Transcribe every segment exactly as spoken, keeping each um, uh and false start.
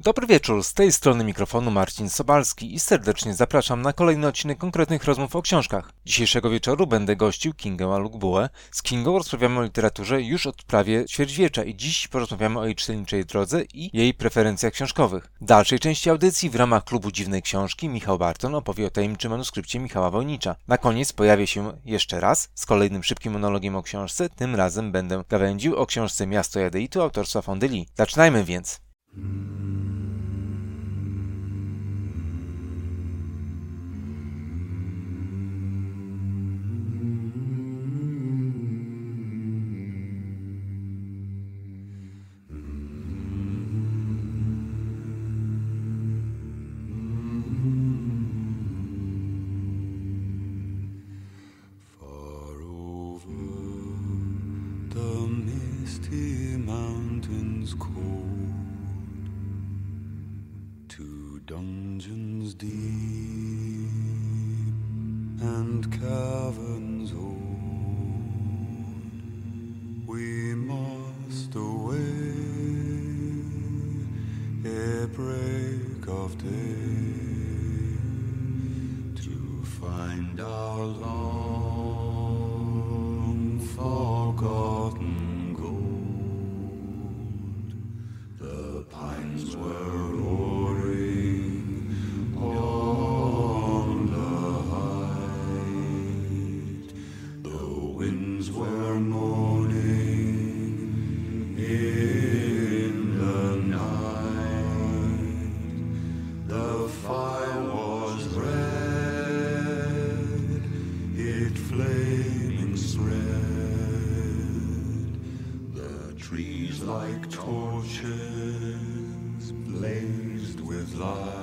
Dobry wieczór, z tej strony mikrofonu Marcin Sobalski i serdecznie zapraszam na kolejny odcinek konkretnych rozmów o książkach. Dzisiejszego wieczoru będę gościł Kingę Maluk-Bułę. Z Kingą rozmawiamy o literaturze już od prawie ćwierćwiecza i dziś porozmawiamy o jej czytelniczej drodze i jej preferencjach książkowych. W dalszej części audycji w ramach Klubu Dziwnej Książki Michał Barton opowie o tajemniczym manuskrypcie Michała Wojnicza. Na koniec pojawię się jeszcze raz z kolejnym szybkim monologiem o książce, tym razem będę gawędził o książce Miasto Jadeitu autorstwa Fondyli. Zaczynajmy więc! Dungeons deep and caverns old, we must away ere break of day to find our long forgotten gold. The pines were roaring on the height, the winds were moaning in the night, the fire was red, it flaming spread, the trees like torches blazed with light.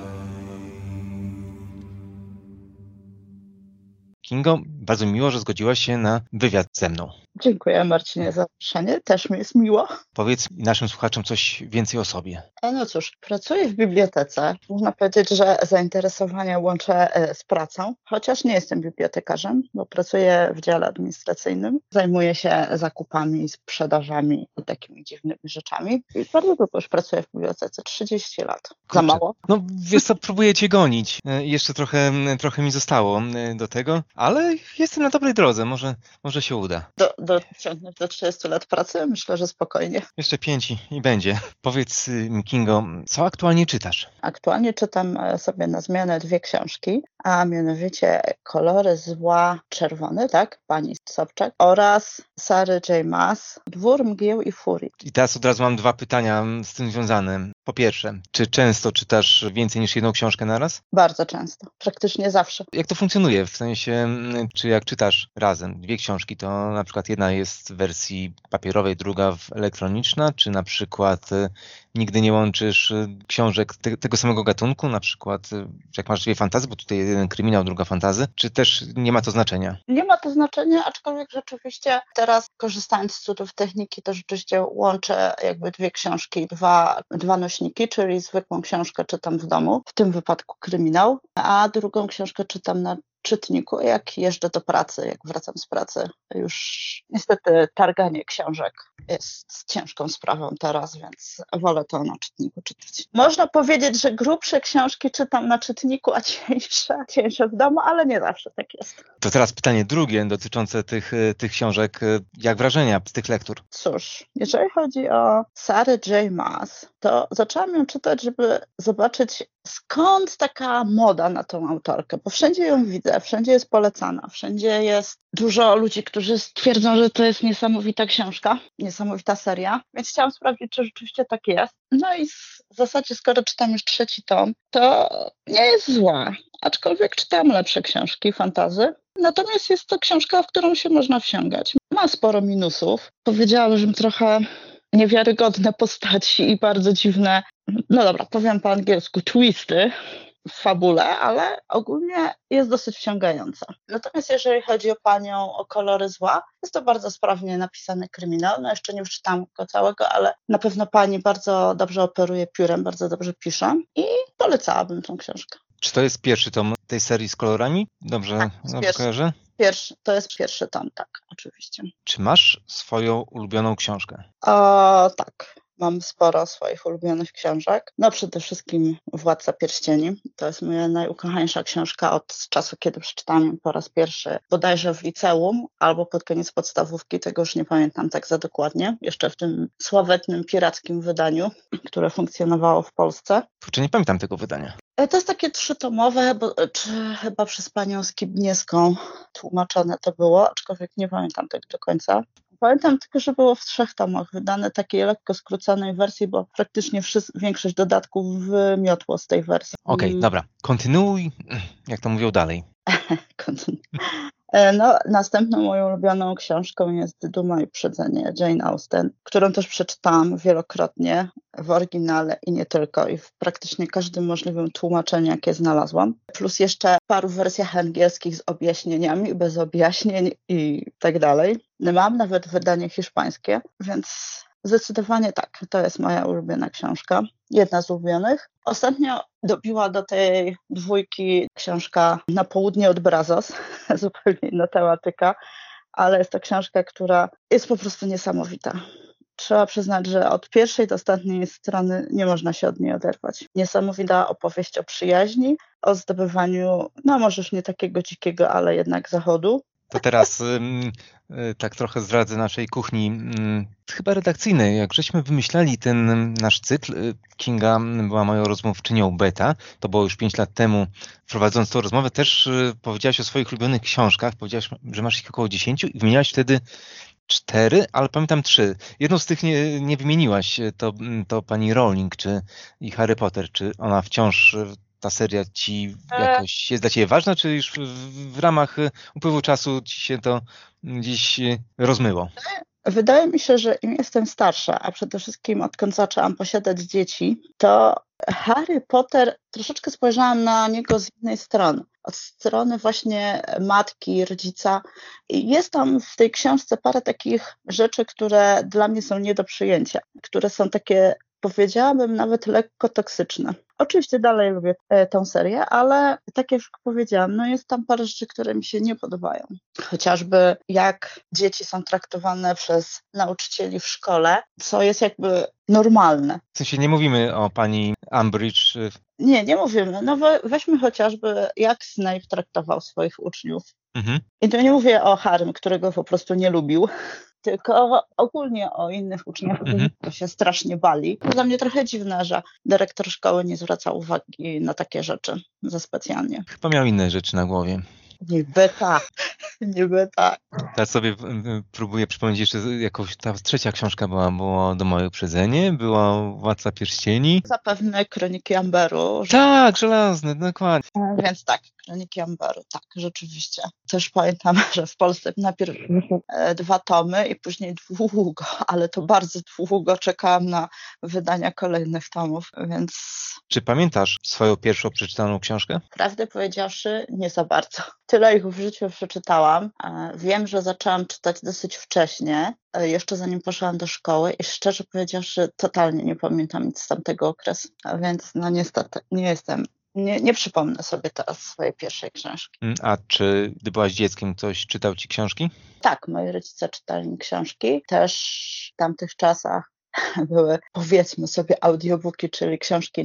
Kingo, bardzo miło, że zgodziłaś się na wywiad ze mną. Dziękuję, Marcinie, za zaproszenie. Też mi jest miło. Powiedz naszym słuchaczom coś więcej o sobie. No cóż, pracuję w bibliotece. Można powiedzieć, że zainteresowania łączę z pracą, chociaż nie jestem bibliotekarzem, bo pracuję w dziale administracyjnym. Zajmuję się zakupami, sprzedażami i takimi dziwnymi rzeczami. I bardzo długo już pracuję w bibliotece, trzydzieści lat. Kurczę. Za mało? No wiesz co, próbuję cię gonić. Jeszcze trochę, trochę mi zostało do tego, ale jestem na dobrej drodze, może, może się uda. Do, do, do trzydziestu lat pracy? Myślę, że spokojnie. Jeszcze pięć i, i będzie. Powiedz mi, Kingo, co aktualnie czytasz? Aktualnie czytam sobie na zmianę dwie książki, a mianowicie Kolory zła czerwony, tak? Pani Sobczak oraz Sary J. Maas, Dwór mgieł i furii. I teraz od razu mam dwa pytania z tym związane. Po pierwsze, czy często czytasz więcej niż jedną książkę naraz? Bardzo często, praktycznie zawsze. Jak to funkcjonuje? W sensie, czy jak czytasz razem dwie książki, to na przykład jedna jest w wersji papierowej, druga w elektroniczna, czy na przykład y, nigdy nie łączysz y, książek te, tego samego gatunku, na przykład y, jak masz dwie fantasy, bo tutaj jeden kryminał, druga fantazy, czy też nie ma to znaczenia? Nie ma to znaczenia, aczkolwiek rzeczywiście teraz, korzystając z cudów techniki, to rzeczywiście łączę jakby dwie książki, dwa, dwa nośniki, czyli zwykłą książkę czytam w domu, w tym wypadku kryminał, a drugą książkę czytam na czytniku, jak jeżdżę do pracy, jak wracam z pracy. Już niestety targanie książek jest ciężką sprawą teraz, więc wolę to na czytniku czytać. Można powiedzieć, że grubsze książki czytam na czytniku, a cieńsze, cieńsze w domu, ale nie zawsze tak jest. To teraz pytanie drugie dotyczące tych, tych książek. Jak wrażenia z tych lektur? Cóż, jeżeli chodzi o Sarę J. Maas, to zaczęłam ją czytać, żeby zobaczyć, skąd taka moda na tą autorkę, bo wszędzie ją widzę, wszędzie jest polecana, wszędzie jest dużo ludzi, którzy stwierdzą, że to jest niesamowita książka, niesamowita seria, więc chciałam sprawdzić, czy rzeczywiście tak jest. No i w zasadzie, skoro czytam już trzeci tom, to nie jest zła, aczkolwiek czytałam lepsze książki, fantasy. Natomiast jest to książka, w którą się można wsiągać. Ma sporo minusów. Powiedziałabym trochę niewiarygodne postaci i bardzo dziwne, no dobra, powiem po angielsku, twisty w fabule, ale ogólnie jest dosyć wciągająca. Natomiast jeżeli chodzi o panią, o Kolory zła, jest to bardzo sprawnie napisany kryminał. No jeszcze nie przeczytałam go całego, ale na pewno pani bardzo dobrze operuje piórem, bardzo dobrze pisze i polecałabym tą książkę. Czy to jest pierwszy tom tej serii z kolorami? Dobrze, Tak, dobrze kojarzę? Pierwszy, to jest pierwszy tom, tak, oczywiście. Czy masz swoją ulubioną książkę? O, tak. Mam sporo swoich ulubionych książek. No przede wszystkim Władca Pierścieni. To jest moja najukochańsza książka od czasu, kiedy przeczytałam ją po raz pierwszy, bodajże w liceum albo pod koniec podstawówki, tego już nie pamiętam tak za dokładnie. Jeszcze w tym sławetnym pirackim wydaniu, które funkcjonowało w Polsce. Kurczę, nie pamiętam tego wydania. To jest takie trzytomowe, bo, czy chyba przez panią Skibniewską tłumaczone to było, aczkolwiek nie pamiętam tego do końca. Pamiętam tylko, że było w trzech tomach wydane, takiej lekko skróconej wersji, bo praktycznie wszyscy, większość dodatków wymiotło z tej wersji. Okej, okay, dobra. Kontynuuj, jak to mówią dalej. Kontynuuj. No, następną moją ulubioną książką jest Duma i Uprzedzenie Jane Austen, którą też przeczytałam wielokrotnie w oryginale i nie tylko, i w praktycznie każdym możliwym tłumaczeniu, jakie znalazłam. Plus jeszcze w paru wersjach angielskich z objaśnieniami, bez objaśnień i tak dalej. Mam nawet wydanie hiszpańskie, więc zdecydowanie tak, to jest moja ulubiona książka. Jedna z ulubionych. Ostatnio dobiła do tej dwójki książka Na południe od Brazos, zupełnie inna tematyka, ale jest to książka, która jest po prostu niesamowita. Trzeba przyznać, że od pierwszej do ostatniej strony nie można się od niej oderwać. Niesamowita opowieść o przyjaźni, o zdobywaniu, no może już nie takiego dzikiego, ale jednak zachodu. To teraz ym, y, tak trochę zdradzę naszej kuchni, ym, chyba redakcyjnej. Jak żeśmy wymyślali ten ym, nasz cykl, y, Kinga była moją rozmówczynią beta, to było już pięć lat temu. Prowadząc tą rozmowę też y, powiedziałaś o swoich ulubionych książkach, powiedziałaś, że masz ich około dziesięciu i wymieniałaś wtedy cztery, ale pamiętam trzy. Jedną z tych nie, nie wymieniłaś, to, to pani Rowling czy i Harry Potter. Czy ona wciąż... ta seria ci jakoś jest dla ciebie ważna, czy już w, w ramach upływu czasu ci się to gdzieś rozmyło? Wydaje mi się, że im jestem starsza, a przede wszystkim odkąd zaczęłam posiadać dzieci, to Harry Potter, troszeczkę spojrzałam na niego z innej strony. Od strony właśnie matki, rodzica. I jest tam w tej książce parę takich rzeczy, które dla mnie są nie do przyjęcia, które są takie, powiedziałabym, nawet lekko toksyczne. Oczywiście dalej lubię e, tą serię, ale tak jak już powiedziałam, no jest tam parę rzeczy, które mi się nie podobają. Chociażby jak dzieci są traktowane przez nauczycieli w szkole, co jest jakby normalne. W sensie nie mówimy o pani Umbridge. Nie, nie mówimy. No we, weźmy chociażby jak Snape traktował swoich uczniów. Mhm. I tu nie mówię o Harrym, którego po prostu nie lubił, tylko ogólnie o innych uczniach, Mhm. którzy się strasznie bali. To dla mnie trochę dziwne, że dyrektor szkoły nie zwraca uwagi na takie rzeczy za specjalnie. Chyba miał inne rzeczy na głowie. Niby tak, niby tak. Teraz sobie próbuję przypomnieć jeszcze jakąś, ta trzecia książka była, było Do moje uprzedzenie, była Władca Pierścieni. Zapewne Kroniki Amberu. Że... Tak, żelazne, dokładnie. Więc tak, Kroniki Amberu, tak, rzeczywiście. Też pamiętam, że w Polsce najpierw e, dwa tomy i później długo, ale to bardzo długo czekałam na wydania kolejnych tomów, więc... Czy pamiętasz swoją pierwszą przeczytaną książkę? Prawdę powiedziawszy, nie za bardzo. Tyle ich w życiu przeczytałam. Wiem, że zaczęłam czytać dosyć wcześnie, jeszcze zanim poszłam do szkoły i szczerze powiedziawszy, totalnie nie pamiętam nic z tamtego okresu. A więc no niestety nie jestem, nie, nie przypomnę sobie teraz swojej pierwszej książki. A czy gdy byłaś dzieckiem, ktoś czytał ci książki? Tak, moi rodzice czytali mi książki. Też w tamtych czasach były, powiedzmy sobie, audiobooki, czyli książki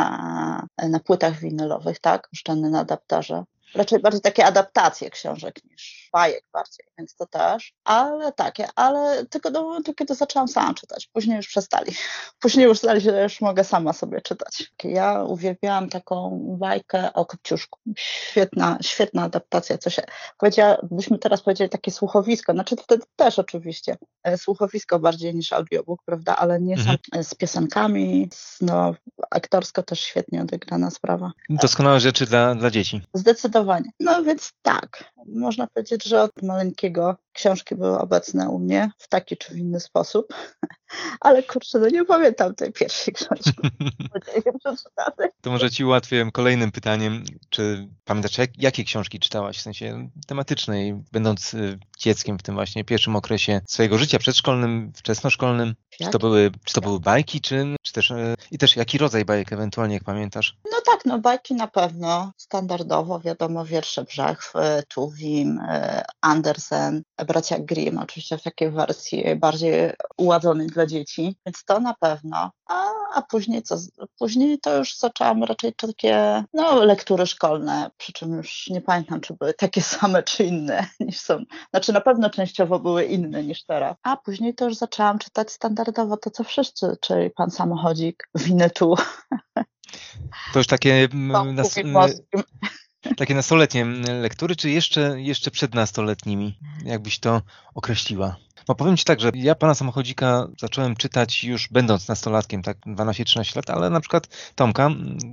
na, na płytach winylowych, tak, puszczane na adapterze. Raczej bardziej takie adaptacje książek niż bajek bardziej, więc to też. Ale takie, ale tylko do momentu, kiedy zaczęłam sama czytać. Później już przestali. Później już znali, że już mogę sama sobie czytać. Ja uwielbiałam taką bajkę o Kopciuszku. Świetna, świetna adaptacja. Co się powiedziała, byśmy teraz powiedzieli takie słuchowisko, znaczy wtedy też oczywiście słuchowisko bardziej niż audiobook, prawda, ale nie mhm. są z piosenkami, no aktorsko też świetnie odegrana sprawa. Doskonałe rzeczy dla, dla dzieci. Zdecydowanie. No więc tak, można powiedzieć, że od maleńkiego książki były obecne u mnie w taki czy w inny sposób, ale kurczę, no nie pamiętam tej pierwszej książki. To może ci ułatwię kolejnym pytaniem, czy pamiętasz, jak, jakie książki czytałaś, w sensie tematycznej, będąc dzieckiem w tym właśnie pierwszym okresie swojego życia przedszkolnym, wczesnoszkolnym? Czy to były, czy to były bajki, czy, czy też, i też jaki rodzaj bajek ewentualnie, jak pamiętasz? No tak, no bajki na pewno, standardowo, wiadomo, Wiersze Brzechwy, Tuwim, Andersen, Bracia Grimm, oczywiście w takiej wersji bardziej uładzonej dla dzieci, więc to na pewno. A, a później co? Później to już zaczęłam raczej takie, no, lektury szkolne, przy czym już nie pamiętam, czy były takie same, czy inne niż są. Znaczy na pewno częściowo były inne niż teraz. A później to już zaczęłam czytać standardowo to, co wszyscy, czyli Pan Samochodzik, Winnetou, To już takie, Tom mm, nas, Moskim. takie nastoletnie lektury, czy jeszcze, jeszcze przed nastoletnimi? Jakbyś to określiła? No powiem Ci tak, że ja Pana Samochodzika zacząłem czytać już będąc nastolatkiem, tak dwanaście trzynaście lat, ale na przykład Tomka,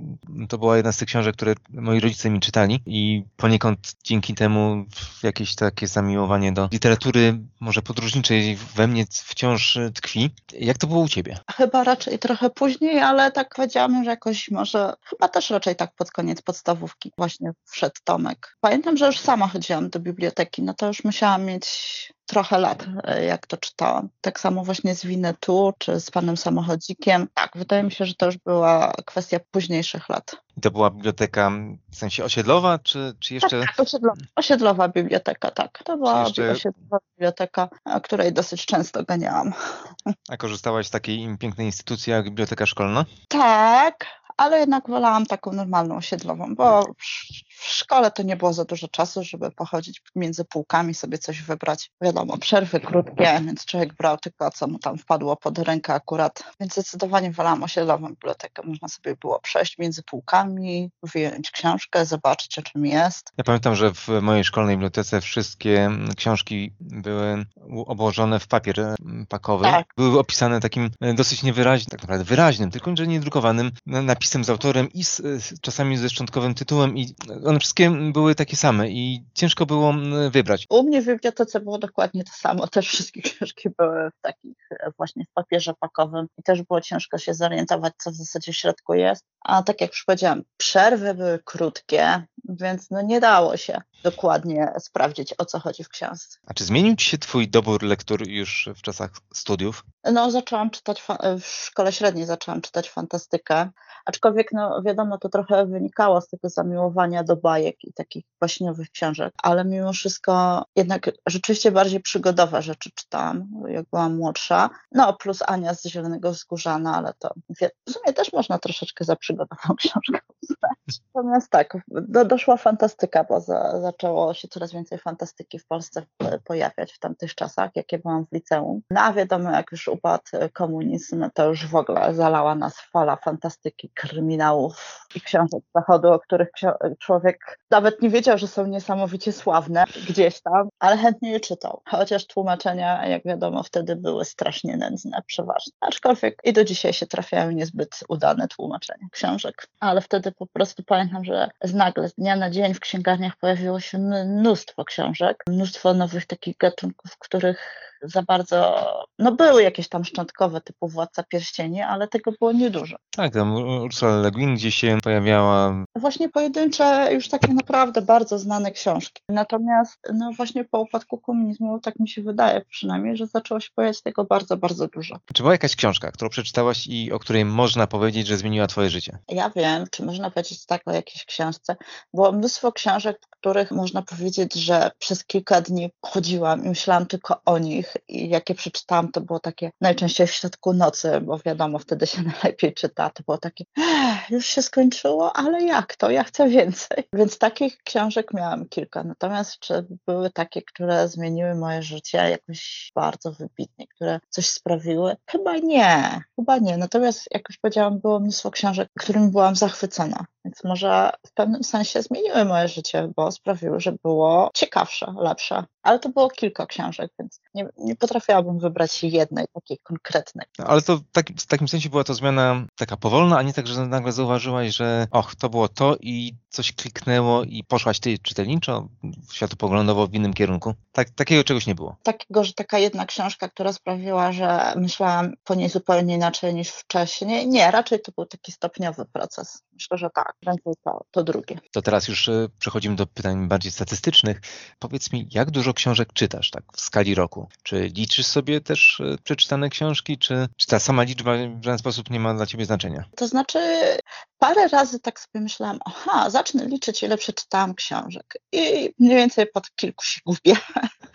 to była jedna z tych książek, które moi rodzice mi czytali i poniekąd dzięki temu jakieś takie zamiłowanie do literatury może podróżniczej we mnie wciąż tkwi. Jak to było u Ciebie? Chyba raczej trochę później, ale tak powiedziałam, że jakoś może, chyba też raczej tak pod koniec podstawówki właśnie wszedł Tomek. Pamiętam, że już sama chodziłam do biblioteki, no to już musiałam mieć trochę lat, jak to czytałam. Tak samo właśnie z Winnetou, czy z Panem Samochodzikiem. Tak, wydaje mi się, że to już była kwestia późniejszych lat. I to była biblioteka w sensie osiedlowa, czy, czy jeszcze... Tak, osiedlowa, osiedlowa biblioteka, tak. To była jeszcze... osiedlowa biblioteka, której dosyć często ganiałam. A korzystałaś z takiej pięknej instytucji jak biblioteka szkolna? Tak, ale jednak wolałam taką normalną osiedlową, bo w szkole to nie było za dużo czasu, żeby pochodzić między półkami, sobie coś wybrać. Wiadomo, przerwy krótkie, więc człowiek brał tylko, co mu tam wpadło pod rękę akurat. Więc zdecydowanie wolałam osiedlową bibliotekę. Można sobie było przejść między półkami, wyjąć książkę, zobaczyć, o czym jest. Ja pamiętam, że w mojej szkolnej bibliotece wszystkie książki były obłożone w papier pakowy. Tak. Były opisane takim dosyć niewyraźnym, tak naprawdę wyraźnym, tylko że niedrukowanym napisem z autorem i z, czasami ze szczątkowym tytułem i one wszystkie były takie same i ciężko było wybrać. U mnie w bibliotece było dokładnie to samo. Też wszystkie książki były w takich właśnie w papierze pakowym i też było ciężko się zorientować, co w zasadzie w środku jest. A tak jak już powiedziałam, przerwy były krótkie, więc no nie dało się dokładnie sprawdzić, o co chodzi w książce. A czy zmienił Ci się Twój dobór lektur już w czasach studiów? No zaczęłam czytać, w szkole średniej zaczęłam czytać fantastykę, aczkolwiek no wiadomo, to trochę wynikało z tego zamiłowania do bajek i takich baśniowych książek, ale mimo wszystko jednak rzeczywiście bardziej przygodowe rzeczy czytałam, jak byłam młodsza. No plus Ania z Zielonego Wzgórza, no ale to w sumie też można troszeczkę za przygodową książkę uznać. Natomiast tak, do, doszła fantastyka, bo za, zaczęło się coraz więcej fantastyki w Polsce pojawiać w tamtych czasach, jakie byłam w liceum. No a wiadomo, jak już upadł komunizm, to już w ogóle zalała nas fala fantastyki, kryminałów i książek z zachodu, o których człowiek nawet nie wiedział, że są niesamowicie sławne gdzieś tam, ale chętnie je czytał. Chociaż tłumaczenia, jak wiadomo, wtedy były strasznie nędzne, przeważnie. Aczkolwiek i do dzisiaj się trafiają niezbyt udane tłumaczenia książek. Ale wtedy po prostu pamiętam, że z nagle, z dnia na dzień w księgarniach pojawiło się mnóstwo książek, mnóstwo nowych takich gatunków, których za bardzo, no były jakieś tam szczątkowe typu Władca Pierścieni, ale tego było niedużo. Tak, tam Ursula Le Guin gdzie się pojawiała. Właśnie pojedyncze, już takie naprawdę bardzo znane książki. Natomiast no właśnie po upadku komunizmu, tak mi się wydaje przynajmniej, że zaczęło się pojawiać tego bardzo, bardzo dużo. Czy była jakaś książka, którą przeczytałaś i o której można powiedzieć, że zmieniła Twoje życie? Ja wiem, czy można powiedzieć tak o jakiejś książce. Było mnóstwo książek, w których można powiedzieć, że przez kilka dni chodziłam i myślałam tylko o nich i jakie przeczytałam, to było takie najczęściej w środku nocy, bo wiadomo, wtedy się najlepiej czyta. To było takie, już się skończyło, ale jak to? Ja chcę więcej. Więc takich książek miałam kilka. Natomiast czy były takie, które zmieniły moje życie jakoś bardzo wybitnie, które coś sprawiły? Chyba nie. Chyba nie. Natomiast, jak już powiedziałam, było mnóstwo książek, którymi byłam zachwycona. Więc może w pewnym sensie zmieniły moje życie, bo sprawiły, że było ciekawsze, lepsze. Ale to było kilka książek, więc nie, nie potrafiłabym wybrać jednej takiej konkretnej. No, ale to tak, w takim sensie była to zmiana taka powolna, a nie tak, że nagle zauważyłaś, że och, to było to i coś kliknęło i poszłaś ty czytelniczo, światopoglądowo w innym kierunku. Tak, takiego czegoś nie było. Takiego, że taka jedna książka, która sprawiła, że myślałam po niej zupełnie inaczej niż wcześniej. Nie, raczej to był taki stopniowy proces. Myślę, że tak, prędzej to, to drugie. To teraz już y, przechodzimy do pytań bardziej statystycznych. Powiedz mi, jak dużo książek czytasz tak w skali roku? Czy liczysz sobie też y, przeczytane książki, czy, czy ta sama liczba w żaden sposób nie ma dla ciebie znaczenia? To znaczy parę razy tak sobie myślałam, aha, zacznę liczyć, ile przeczytałam książek i mniej więcej pod kilku się gubię.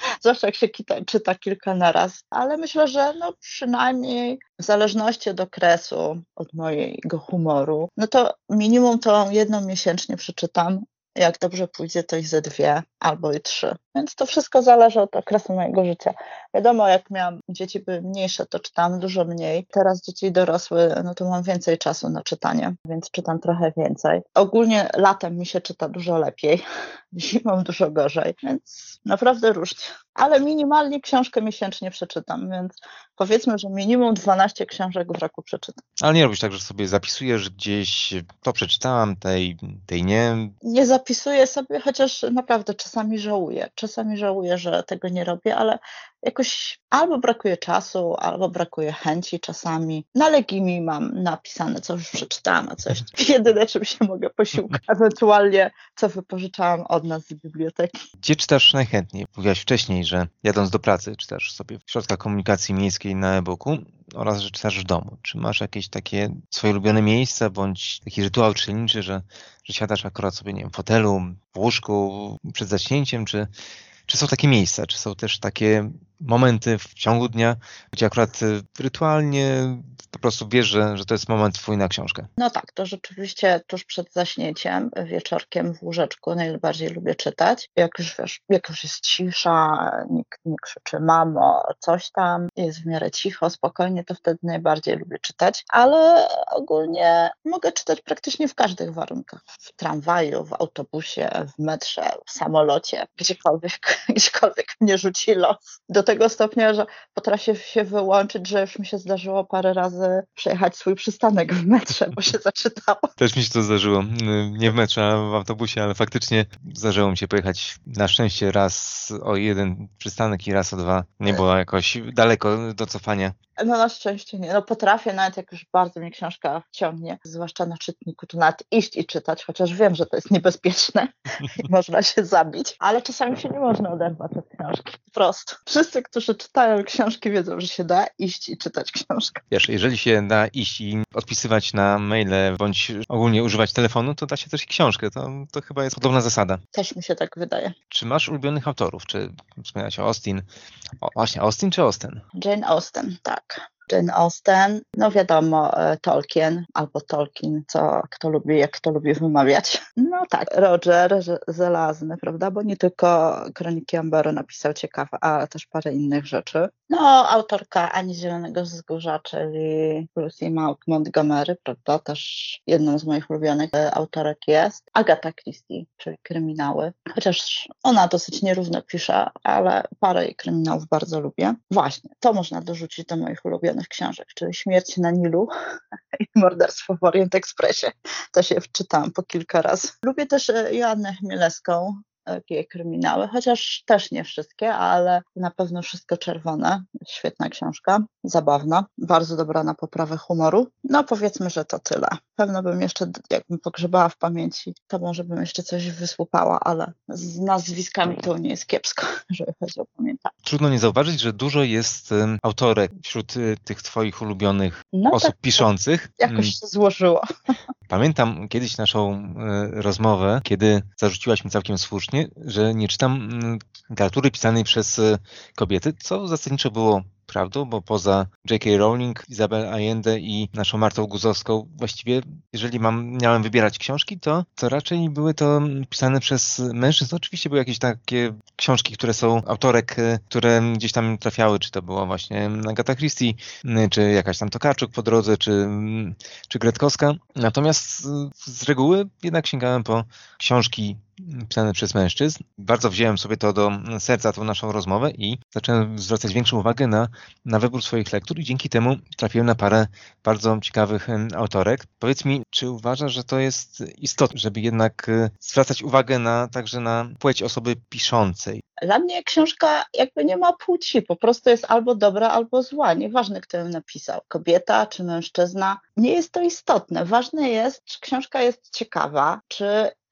Zwłaszcza jak się kita, czyta kilka naraz. Ale myślę, że no przynajmniej w zależności od okresu, od mojego humoru, no to minimum to jedną miesięcznie przeczytam. Jak dobrze pójdzie, to i ze dwie albo i trzy. Więc to wszystko zależy od okresu mojego życia. Wiadomo, jak miałam dzieci były mniejsze, to czytałam dużo mniej. Teraz dzieci dorosły, no to mam więcej czasu na czytanie, więc czytam trochę więcej. Ogólnie latem mi się czyta dużo lepiej, zimą dużo gorzej, więc naprawdę różnie. Ale minimalnie książkę miesięcznie przeczytam, więc powiedzmy, że minimum dwanaście książek w roku przeczytam. Ale nie robisz tak, że sobie zapisujesz gdzieś, to przeczytałam, tej, tej nie. Nie zapisuję sobie, chociaż naprawdę czasami żałuję. Czasami żałuję, że tego nie robię, ale jakoś albo brakuje czasu, albo brakuje chęci czasami. Na Legimi mam napisane, co już przeczytałam, a coś jedyne, czym się mogę posiłkać. Ewentualnie, co wypożyczałam od nas z biblioteki. Gdzie czytasz najchętniej? Mówiłaś wcześniej, że jadąc do pracy czytasz sobie w środkach komunikacji miejskiej na e-booku oraz, że czytasz w domu. Czy masz jakieś takie swoje ulubione miejsca bądź taki rytuał czytelniczy, że, że siadasz akurat sobie, nie wiem, w fotelu, w łóżku przed zaśnięciem, czy, czy są takie miejsca, czy są też takie momenty w ciągu dnia, gdzie akurat rytualnie po prostu wiesz, że, że to jest moment twój na książkę? No tak, to rzeczywiście tuż przed zaśnięciem, wieczorkiem w łóżeczku najbardziej lubię czytać. Jak już wiesz, jak już jest cisza, nikt nie krzyczy mamo, coś tam, jest w miarę cicho, spokojnie, to wtedy najbardziej lubię czytać, ale ogólnie mogę czytać praktycznie w każdych warunkach. W tramwaju, w autobusie, w metrze, w samolocie, gdziekolwiek, gdziekolwiek mnie rzuci los. Do tego stopnia, że potrafię się wyłączyć, że już mi się zdarzyło parę razy przejechać swój przystanek w metrze, bo się zaczytało. Też mi się to zdarzyło. Nie w metrze, a w autobusie, ale faktycznie zdarzyło mi się pojechać na szczęście raz o jeden przystanek i raz o dwa. Nie było jakoś daleko do cofania. No na szczęście nie. No potrafię, nawet jak już bardzo mnie książka wciągnie, zwłaszcza na czytniku, to nawet iść i czytać, chociaż wiem, że to jest niebezpieczne i można się zabić, ale czasami się nie można oderwać od książki. Po prostu. Wszyscy, którzy czytają książki, wiedzą, że się da iść i czytać książkę. Wiesz, jeżeli się da iść i odpisywać na maile, bądź ogólnie używać telefonu, to da się też i książkę. To, to chyba jest podobna zasada. Też mi się tak wydaje. Czy masz ulubionych autorów? Czy wspomniałaś o Austen? O, właśnie, Austen czy Austen? Jane Austen, tak. Jane Austen, no wiadomo, Tolkien albo Tolkien, co kto lubi, jak kto lubi wymawiać. No tak, Roger Zelazny, prawda, bo nie tylko Kroniki Amberu napisał ciekawe, ale też parę innych rzeczy. No, autorka Ani Zielonego Wzgórza, czyli Lucy Maud Montgomery, prawda, też jedną z moich ulubionych autorek jest. Agatha Christie, czyli kryminały, chociaż ona dosyć nierówno pisze, ale parę jej kryminałów bardzo lubię. Właśnie, to można dorzucić do moich ulubionych książek, czyli Śmierć na Nilu i Morderstwo w Orient Expressie. Też je wczytałam po kilka razy. Lubię też Joannę Chmielewską, jej kryminały, chociaż też nie wszystkie, ale na pewno Wszystko Czerwone. Świetna książka, zabawna, bardzo dobra na poprawę humoru. No powiedzmy, że to tyle. Pewno bym jeszcze, jakbym pogrzebała w pamięci, to może bym jeszcze coś wysłupała, ale z nazwiskami to nie jest kiepsko, jeżeli chodzi o pamiętanie. Trudno nie zauważyć, że dużo jest um, autorek wśród y, tych twoich ulubionych no osób tak, piszących. Jakoś się złożyło. Pamiętam kiedyś naszą y, rozmowę, kiedy zarzuciłaś mi całkiem słusznie, że nie czytam y, literatury pisanej przez y, kobiety, co zasadniczo było prawdą, bo poza J K. Rowling, Isabel Allende i naszą Martą Guzowską, właściwie jeżeli mam, miałem wybierać książki, to, to raczej były to pisane przez mężczyzn. Oczywiście były jakieś takie książki, które są autorek, które gdzieś tam trafiały, czy to była właśnie Agatha Christie, czy jakaś tam Tokarczuk po drodze, czy, czy Gretkowska. Natomiast z reguły jednak sięgałem po książki pisane przez mężczyzn. Bardzo wziąłem sobie to do serca, tą naszą rozmowę i zacząłem zwracać większą uwagę na, na wybór swoich lektur i dzięki temu trafiłem na parę bardzo ciekawych autorek. Powiedz mi, czy uważasz, że to jest istotne, żeby jednak zwracać uwagę na, także na płeć osoby piszącej? Dla mnie książka jakby nie ma płci, po prostu jest albo dobra, albo zła. Nieważne, kto ją napisał. Kobieta czy mężczyzna. Nie jest to istotne. Ważne jest, czy książka jest ciekawa, czy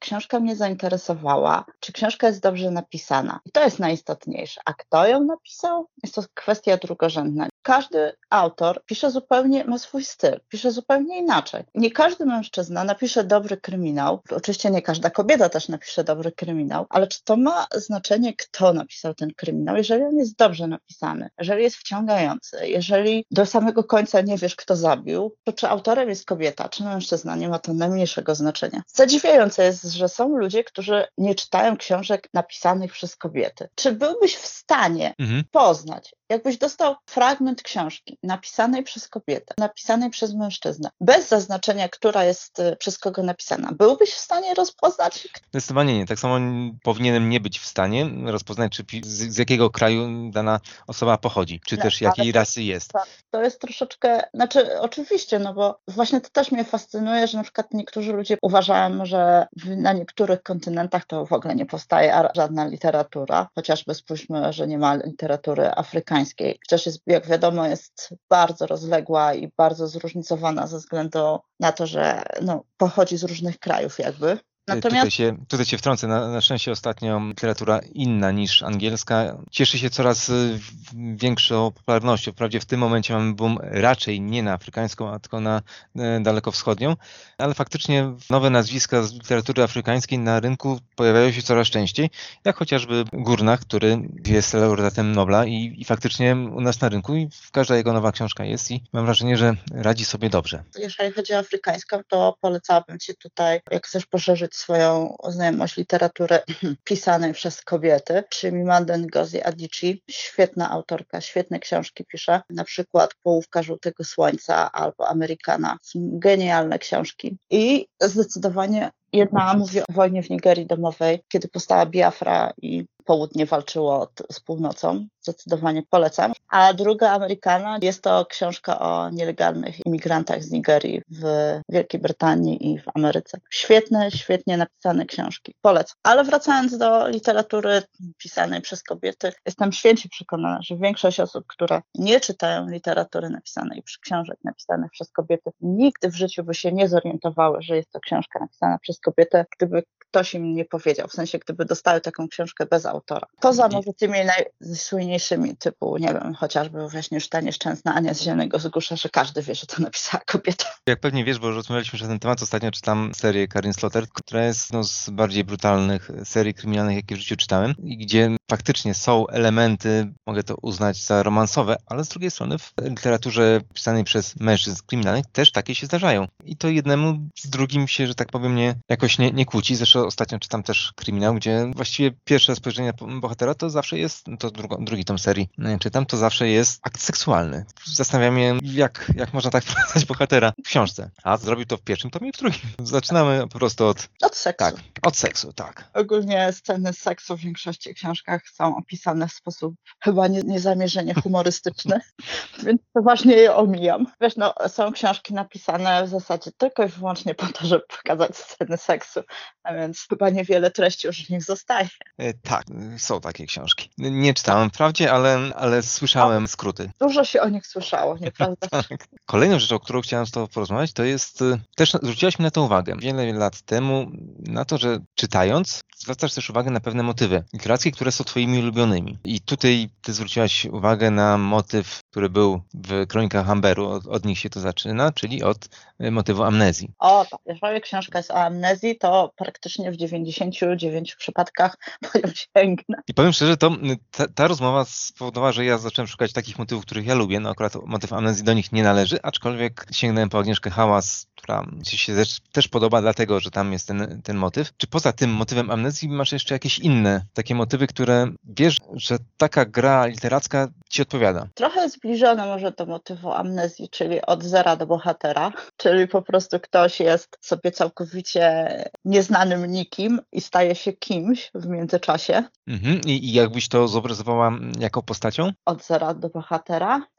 książka mnie zainteresowała, czy książka jest dobrze napisana. I to jest najistotniejsze. A kto ją napisał? Jest to kwestia drugorzędna. Każdy autor pisze zupełnie, ma swój styl, pisze zupełnie inaczej. Nie każdy mężczyzna napisze dobry kryminał, oczywiście nie każda kobieta też napisze dobry kryminał, ale czy to ma znaczenie, kto napisał ten kryminał? Jeżeli on jest dobrze napisany, jeżeli jest wciągający, jeżeli do samego końca nie wiesz, kto zabił, to czy autorem jest kobieta, czy mężczyzna, nie ma to najmniejszego znaczenia. Zadziwiające jest, że są ludzie, którzy nie czytają książek napisanych przez kobiety. Czy byłbyś w stanie Mhm. poznać, jakbyś dostał fragment książki napisanej przez kobietę, napisanej przez mężczyznę, bez zaznaczenia, która jest y, przez kogo napisana, byłbyś w stanie rozpoznać? Zdecydowanie nie. Tak samo powinienem nie być w stanie rozpoznać, czy pi- z, z jakiego kraju dana osoba pochodzi, czy Nie, też ale jakiej to- rasy jest. To jest troszeczkę, znaczy oczywiście, no bo właśnie to też mnie fascynuje, że na przykład niektórzy ludzie uważają, że w, na niektórych kontynentach to w ogóle nie powstaje a- żadna literatura, chociażby spójrzmy, że nie ma literatury afrykańskiej. Przecież jest, jak wiadomo, jest bardzo rozległa i bardzo zróżnicowana ze względu na to, że no, pochodzi z różnych krajów jakby. Natomiast Tutaj się, tutaj się wtrącę, na, na szczęście ostatnio literatura inna niż angielska cieszy się coraz y, w- większą popularnością. Wprawdzie w tym momencie mamy boom raczej nie na afrykańską, a tylko na e, dalekowschodnią, ale faktycznie nowe nazwiska z literatury afrykańskiej na rynku pojawiają się coraz częściej, jak chociażby Gurnach, który jest laureatem Nobla i, i faktycznie u nas na rynku i każda jego nowa książka jest i mam wrażenie, że radzi sobie dobrze. jeżeli chodzi o afrykańską, to polecałabym Ci tutaj, jak chcesz poszerzyć swoją znajomość literatury pisanej przez kobiety, czy Mimande Ngozi Adichie, świetna autorka, świetne książki pisze, na przykład Połówka żółtego słońca albo Amerykana. Są genialne książki i zdecydowanie jedna mówi o wojnie w Nigerii domowej, kiedy powstała Biafra i południe walczyło t- z północą. Zdecydowanie polecam. A druga Amerykana jest to książka o nielegalnych imigrantach z Nigerii w Wielkiej Brytanii i w Ameryce. Świetne, świetnie napisane książki. Polecam. Ale wracając do literatury pisanej przez kobiety, jestem święcie przekonana, że większość osób, które nie czytają literatury napisanej, książek napisanych przez kobiety, nigdy w życiu by się nie zorientowały, że jest to książka napisana przez kobietę, gdyby ktoś im nie powiedział, w sensie gdyby dostały taką książkę bez autora. Poza I- może tymi najsłynniejszymi typu, nie wiem, chociażby właśnie już ta nieszczęsna Ania z Zielonego Wzgórza, że każdy wie, że to napisała kobieta. Jak pewnie wiesz, bo już rozmawialiśmy już na ten temat, ostatnio czytam serię Karin Slaughter, która jest jedną z bardziej brutalnych serii kryminalnych, jakie w życiu czytałem i gdzie faktycznie są elementy, mogę to uznać za romansowe, ale z drugiej strony w literaturze pisanej przez mężczyzn kryminalnych też takie się zdarzają. I to jednemu z drugim się, że tak powiem, nie, jakoś nie, nie kłóci. Zresztą ostatnio czytam też kryminał, gdzie właściwie pierwsze spojrzenie na bohatera to zawsze jest, to drugo, drugi tom serii e, czytam, to zawsze jest akt seksualny. Zastanawiam się, jak, jak można tak wprowadzać bohatera w książce. A zrobił to w pierwszym tomie i w drugim. Zaczynamy po prostu od, Od seksu. tak, od seksu, tak. Ogólnie sceny seksu w większości książkach są opisane w sposób chyba nie, niezamierzenie humorystyczny, więc poważnie je omijam. Wiesz, no, są książki napisane w zasadzie tylko i wyłącznie po to, żeby pokazać sceny seksu, a więc chyba niewiele treści już w nich zostaje. E, tak, e, są takie książki. Nie czytałem wprawdzie, ale, ale słyszałem skróty. Dużo się o nich słyszało, nieprawda? Tak. Kolejną rzeczą, o którą chciałem z Tobą porozmawiać, to jest, y, też zwróciłaś mi na to uwagę wiele, wiele lat temu, na to, że czytając, zwracasz też uwagę na pewne motywy literackie, które są Twoimi ulubionymi. I tutaj Ty zwróciłaś uwagę na motyw, który był w Kronikach Amberu, od, od nich się to zaczyna, czyli od y, motywu amnezji. O, tak. Jeżeli książka jest o amnezji, to praktycznie w dziewięćdziesięciu dziewięciu przypadkach po nią sięgnę. I powiem szczerze, to y, ta, ta rozmowa spowodowała, że ja zacząłem szukać takich motywów, których ja lubię. No akurat motyw amnezji do nich nie należy, aczkolwiek sięgnąłem po Agnieszkę Hałas, która ci się też, też podoba, dlatego, że tam jest ten, ten motyw. Czy poza tym motywem amnezji masz jeszcze jakieś inne takie motywy, które wiesz, że taka gra literacka ci odpowiada? Trochę zbliżone może do motywu amnezji, czyli od zera do bohatera, czyli po prostu ktoś jest sobie całkowicie nieznanym nikim i staje się kimś w międzyczasie. Mhm. I, I jakbyś to zobrazowała jaką postacią? Od zera do bohatera.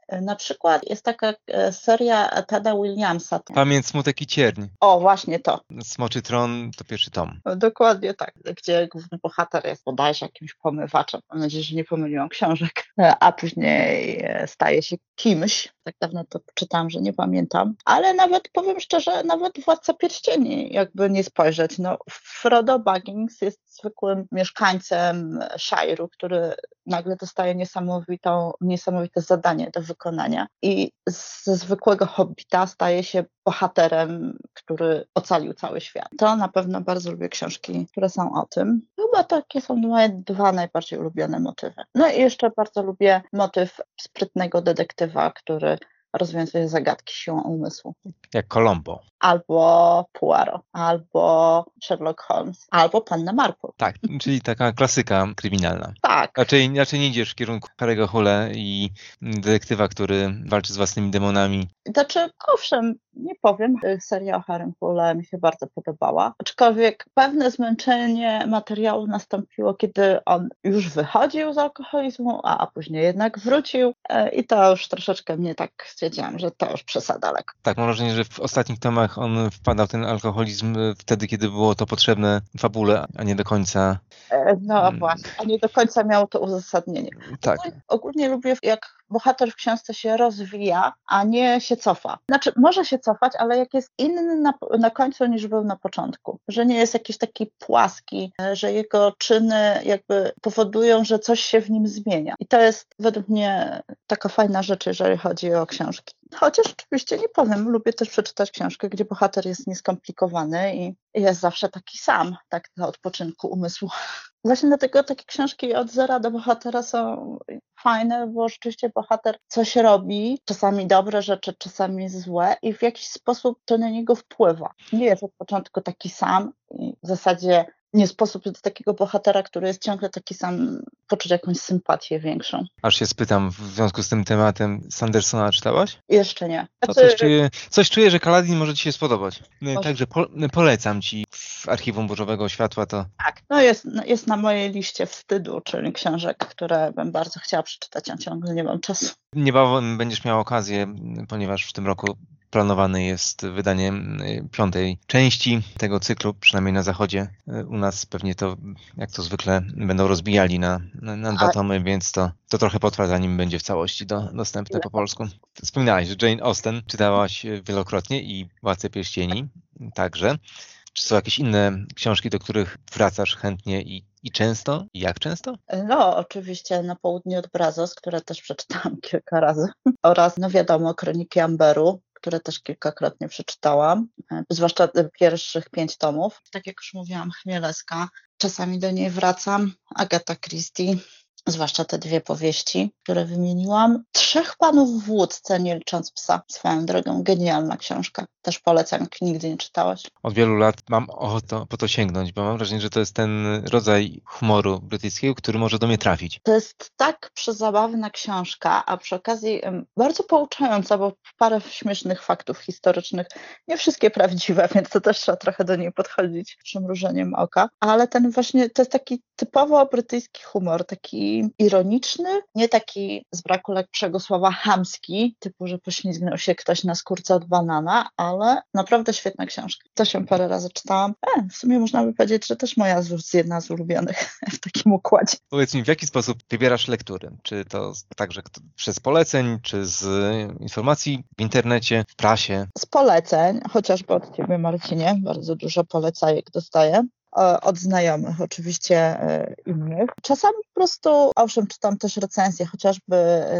Na przykład jest taka e, seria Teda Williamsa. Pamięć, smutek i cierń. O, właśnie to. Smoczy tron to pierwszy tom. Dokładnie tak, gdzie główny bohater jest bodajże jakimś pomywaczem. Mam nadzieję, że nie pomyliłam książek, a później e, staje się kimś. Tak dawno to czytałam, że nie pamiętam. Ale nawet, powiem szczerze, nawet Władca Pierścieni, jakby nie spojrzeć. No, Frodo Baggins jest zwykłym mieszkańcem Shire'u, który nagle dostaje niesamowitą, niesamowite zadanie do wykonania i ze zwykłego hobbita staje się bohaterem, który ocalił cały świat. To na pewno bardzo lubię książki, które są o tym. Chyba takie są moje dwa najbardziej ulubione motywy. No i jeszcze bardzo lubię motyw sprytnego detektywa, który rozwiązuje zagadki siłą umysłu. Jak Columbo. Albo Poirot, albo Sherlock Holmes, albo Panna Marple. Tak, czyli taka klasyka kryminalna. Tak. Raczej, raczej nie idziesz w kierunku Harry'ego Hole i detektywa, który walczy z własnymi demonami. Znaczy, owszem, nie powiem, seria o Harrym Hole mi się bardzo podobała, aczkolwiek pewne zmęczenie materiału nastąpiło, kiedy on już wychodził z alkoholizmu, a później jednak wrócił i to już troszeczkę mnie tak stwierdziłam, że to już przesada lekko. Tak, mam wrażenie, że w ostatnich tomach on wpadał w ten alkoholizm wtedy, kiedy było to potrzebne fabule, a nie do końca. No Hmm. właśnie, a nie do końca miało to uzasadnienie. Tak. Ogólnie, ogólnie lubię, jak bohater w książce się rozwija, a nie się cofa. Znaczy, może się cofać, ale jak jest inny na, na końcu niż był na początku. Że nie jest jakiś taki płaski, że jego czyny jakby powodują, że coś się w nim zmienia. I to jest według mnie taka fajna rzecz, jeżeli chodzi o książki. Chociaż oczywiście nie powiem, lubię też przeczytać książkę, gdzie bohater jest nieskomplikowany i jest zawsze taki sam, tak dla odpoczynku umysłu. Właśnie dlatego takie książki od zera do bohatera są fajne, bo rzeczywiście bohater coś robi, czasami dobre rzeczy, czasami złe i w jakiś sposób to na niego wpływa. Nie jest od początku taki sam i w zasadzie nie sposób do takiego bohatera, który jest ciągle taki sam, poczuć jakąś sympatię większą. Aż się spytam w związku z tym tematem, Sandersona czytałaś? Jeszcze nie. No Znaczy, coś, czuję, coś czuję, że Kaladin może ci się spodobać. Może. Także po, polecam ci w Archiwum Burzowego Światła to. tak, no jest, jest na mojej liście wstydu, czyli książek, które bym bardzo chciała przeczytać, a ciągle nie mam czasu. Niebawem będziesz miał okazję, ponieważ w tym roku planowane jest wydanie piątej części tego cyklu, przynajmniej na zachodzie. U nas pewnie to, jak to zwykle, będą rozbijali na, na, na dwa A- tomy, więc to, to trochę potrwa, zanim będzie w całości do, dostępne po polsku. Wspominałaś, że Jane Austen czytałaś wielokrotnie i Władcę Pierścieni także. Czy są jakieś inne książki, do których wracasz chętnie i, i często? I jak często? No, oczywiście Na południe od Brazos, które też przeczytałam kilka razy. Oraz, no wiadomo, Kroniki Amberu, które też kilkakrotnie przeczytałam, zwłaszcza pierwszych pięć tomów. Tak jak już mówiłam, Chmielewska. Czasami do niej wracam. Agatha Christie, zwłaszcza te dwie powieści, które wymieniłam. Trzech panów w łódce, nie licząc psa. Swoją drogą, genialna książka. Też polecam, jak nigdy nie czytałaś. Od wielu lat mam ochotę po to sięgnąć, bo mam wrażenie, że to jest ten rodzaj humoru brytyjskiego, który może do mnie trafić. To jest tak przezabawna książka, a przy okazji em, bardzo pouczająca, bo parę śmiesznych faktów historycznych, nie wszystkie prawdziwe, więc to też trzeba trochę do niej podchodzić przymrużeniem oka, ale ten właśnie, to jest taki typowo brytyjski humor, taki ironiczny, nie taki z braku lepszego słowa chamski, typu, że poślizgnął się ktoś na skórce od banana, ale naprawdę świetna książka. To się parę razy czytałam. E, w sumie można by powiedzieć, że też moja z, jedna z ulubionych w takim układzie. Powiedz mi, w jaki sposób wybierasz lektury? Czy to także przez poleceń, czy z informacji w internecie, w prasie? Z poleceń, chociażby od Ciebie, Marcinie, bardzo dużo polecajek dostaję. Od znajomych, oczywiście innych. Czasami po prostu, owszem, czytam też recenzje, chociażby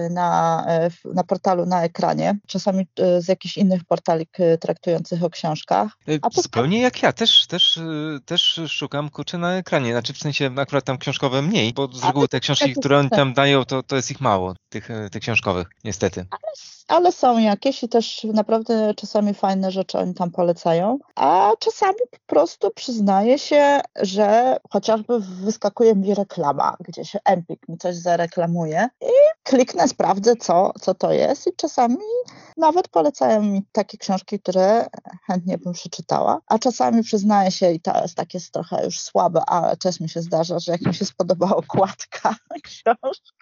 na, na portalu Na Ekranie, czasami z jakichś innych portali traktujących o książkach. A Zupełnie jak ja, też, też, też szukam kurczę na ekranie, znaczy w sensie akurat tam książkowe mniej, bo z reguły te książki, które oni tam dają, to, to jest ich mało, tych, tych książkowych, niestety. Ale, ale są jakieś i też naprawdę czasami fajne rzeczy oni tam polecają, a czasami po prostu przyznaję się, że chociażby wyskakuje mi reklama, gdzie się Empik mi coś zareklamuje i kliknę, sprawdzę, co, co to jest i czasami nawet polecają mi takie książki, które chętnie bym przeczytała, a czasami przyznaję się i to jest takie trochę już słabe, ale też mi się zdarza, że jak mi się spodoba okładka książki,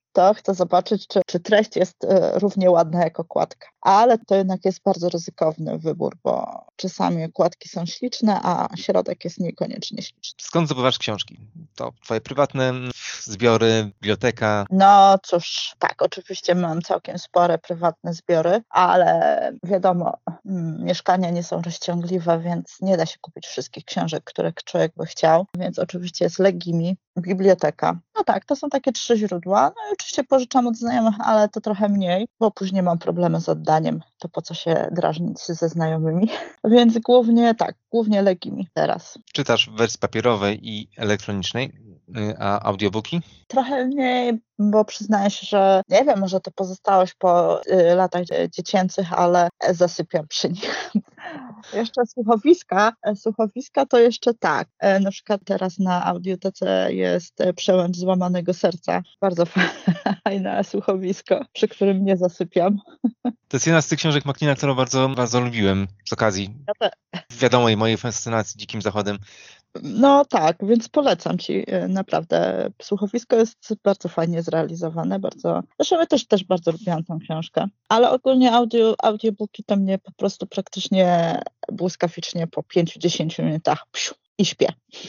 to chcę zobaczyć, czy, czy treść jest e, równie ładna jak okładka. Ale to jednak jest bardzo ryzykowny wybór, bo czasami okładki są śliczne, a środek jest niekoniecznie śliczny. Skąd zdobywasz książki? To twoje prywatne zbiory, biblioteka? No cóż, tak, oczywiście mam całkiem spore prywatne zbiory, ale wiadomo, mm, mieszkania nie są rozciągliwe, więc nie da się kupić wszystkich książek, które człowiek by chciał, więc oczywiście jest Legimi, biblioteka. No tak, to są takie trzy źródła. No i oczywiście pożyczam od znajomych, ale to trochę mniej, bo później mam problemy z oddaniem, to po co się drażnić ze znajomymi. Więc głównie tak, głównie Legimi teraz. Czytasz w wersji papierowej i elektronicznej, y, a audiobooki? Trochę mniej, bo przyznaję się, że nie wiem, może to pozostałość po y, latach y, dziecięcych, ale zasypiam przy nich. Jeszcze słuchowiska, e, słuchowiska to jeszcze tak. E, Na przykład teraz na audiotece jest e, Przełęcz złamanego serca. Bardzo fajne słuchowisko, przy którym nie zasypiam. To jest jedna z tych książek Macleana, którą bardzo, bardzo lubiłem z okazji Ja te, wiadomej mojej fascynacji Dzikim Zachodem. No tak, więc polecam Ci e, naprawdę. Słuchowisko jest bardzo fajnie zrealizowane, bardzo. Zresztą ja też, też bardzo lubiłam tą książkę, ale ogólnie audio, audiobooki to mnie po prostu praktycznie błyskawicznie po pięciu dziesięciu minutach psiu, i śpię.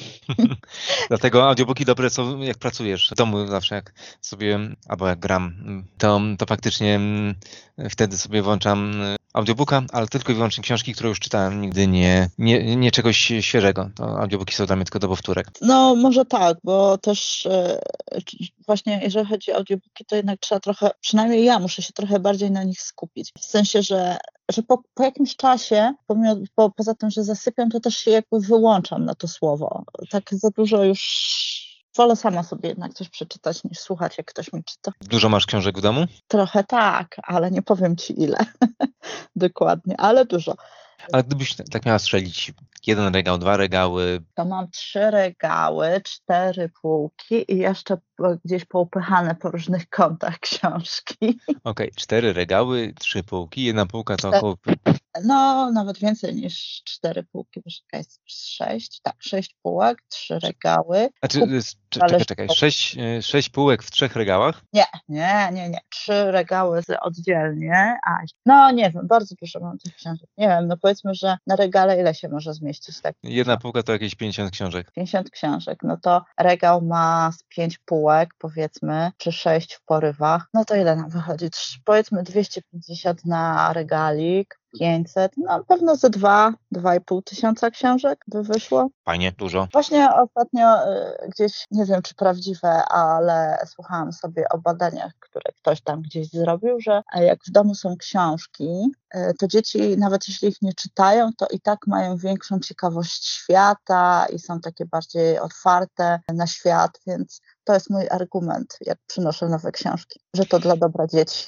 Dlatego audiobooki dobre są, jak pracujesz w domu zawsze, jak sobie, albo jak gram, to, to faktycznie mm, wtedy sobie włączam audiobooka, ale tylko i wyłącznie książki, które już czytałem, nigdy nie, nie, nie czegoś świeżego. To audiobooki są dla mnie tylko do powtórek. No może tak, bo też e, czy- właśnie jeżeli chodzi o audiobooki, to jednak trzeba trochę, przynajmniej ja muszę się trochę bardziej na nich skupić. W sensie, że, że po, po jakimś czasie, pomimo, po, poza tym, że zasypiam, to też się jakby wyłączam na to słowo. Tak za dużo już wolę sama sobie jednak coś przeczytać, niż słuchać, jak ktoś mi czyta. Dużo masz książek w domu? Trochę tak, ale nie powiem Ci ile dokładnie, ale dużo. Ale gdybyś tak miała strzelić, jeden regał, dwa regały, To mam trzy regały, cztery półki i jeszcze po- gdzieś poupychane po różnych kątach książki. okej, cztery regały, trzy półki, jedna półka to Cztery. około... No, nawet więcej niż cztery półki, bo czekaj, jest sześć, tak, sześć półek, trzy regały. Znaczy, Kup- y, s- cze- ale- czekaj, czekaj, sześć, y, sześć półek w trzech regałach? Nie, nie, nie, nie, trzy regały z- oddzielnie, a no nie wiem, bardzo dużo mam tych książek. Nie wiem, no powiedzmy, że na regale ile się może zmieścić, tak? Jedna półka to jakieś pięćdziesiąt książek. pięćdziesiąt książek, no to regał ma z pięć półek, powiedzmy, czy sześć w porywach, no to ile nam wychodzi? Trz- Powiedzmy dwieście pięćdziesiąt na regalik, pięćset, no pewno ze dwa, dwa i pół tysiąca książek by wyszło. Fajnie, dużo. Właśnie ostatnio y, gdzieś, nie wiem czy prawdziwe, ale słuchałam sobie o badaniach, które ktoś tam gdzieś zrobił, że jak w domu są książki, y, to dzieci, nawet jeśli ich nie czytają, to i tak mają większą ciekawość świata i są takie bardziej otwarte na świat, więc to jest mój argument, jak przynoszę nowe książki, że to dla dobra dzieci.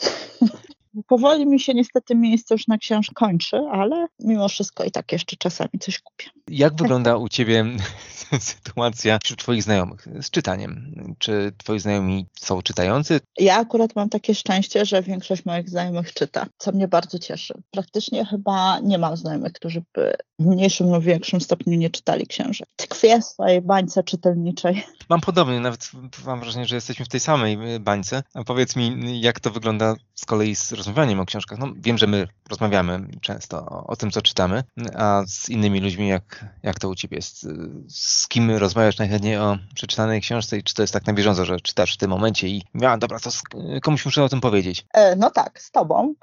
Powoli mi się niestety miejsce już na książkę kończy, ale mimo wszystko i tak jeszcze czasami coś kupię. Jak wygląda u Ciebie sytuacja wśród Twoich znajomych z czytaniem? Czy Twoi znajomi są czytający? Ja akurat mam takie szczęście, że większość moich znajomych czyta, co mnie bardzo cieszy. Praktycznie chyba nie mam znajomych, którzy by w mniejszym lub większym stopniu nie czytali książek. Tkwię w swojej bańce czytelniczej. Mam podobnie, nawet mam wrażenie, że jesteśmy w tej samej y, bańce. A powiedz mi, jak to wygląda z kolei z rozmawianiem o książkach? No, wiem, że my rozmawiamy często o, o tym, co czytamy, a z innymi ludźmi, jak, jak to u Ciebie jest? Z kim rozmawiasz najchętniej o przeczytanej książce i czy to jest tak na bieżąco, że czytasz w tym momencie i ja, dobra, to z, komuś muszę o tym powiedzieć. E, no tak, z tobą.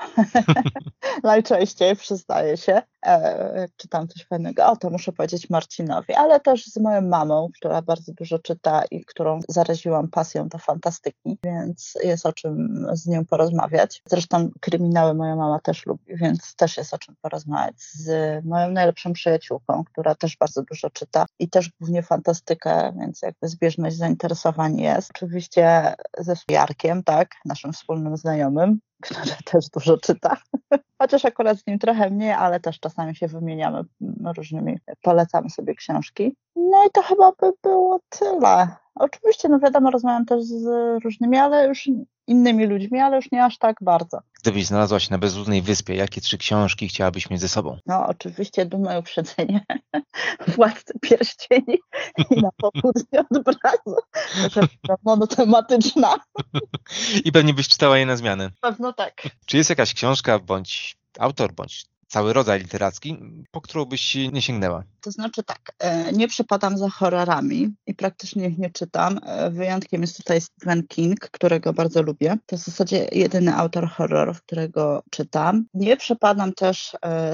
Najczęściej przyznaję się. E, jak czytam coś fajnego, o to muszę powiedzieć Marcinowi, ale też z moją mamą, która bardzo dużo czyta i którą zaraziłam pasją do fantastyki, więc jest o czym z nią porozmawiać. Zresztą kryminały moja mama też lubi, więc też jest o czym porozmawiać. Z moją najlepszą przyjaciółką, która też bardzo dużo czyta i też głównie fantastykę, więc jakby zbieżność zainteresowań jest. Oczywiście ze Jarkiem, tak, naszym wspólnym znajomym, który też dużo czyta. Chociaż akurat z nim trochę mniej, ale też czasami się wymieniamy różnymi, polecamy sobie książki. No i to chyba by było tyle. Oczywiście, no wiadomo, rozmawiam też z różnymi, ale już innymi ludźmi, ale już nie aż tak bardzo. Gdybyś znalazła się na bezludnej wyspie, jakie trzy książki chciałabyś mieć ze sobą? No oczywiście Duma i Uprzedzenie, Władcy Pierścieni i Na południe od obrazu. Proszę, monotematyczna. I pewnie byś czytała je na zmianę. Pewno tak. Czy jest jakaś książka, bądź autor, bądź cały rodzaj literacki, po którą byś nie sięgnęła? To znaczy tak, nie przepadam za horrorami i praktycznie ich nie czytam. Wyjątkiem jest tutaj Stephen King, którego bardzo lubię. To w zasadzie jedyny autor horrorów, którego czytam. Nie przepadam też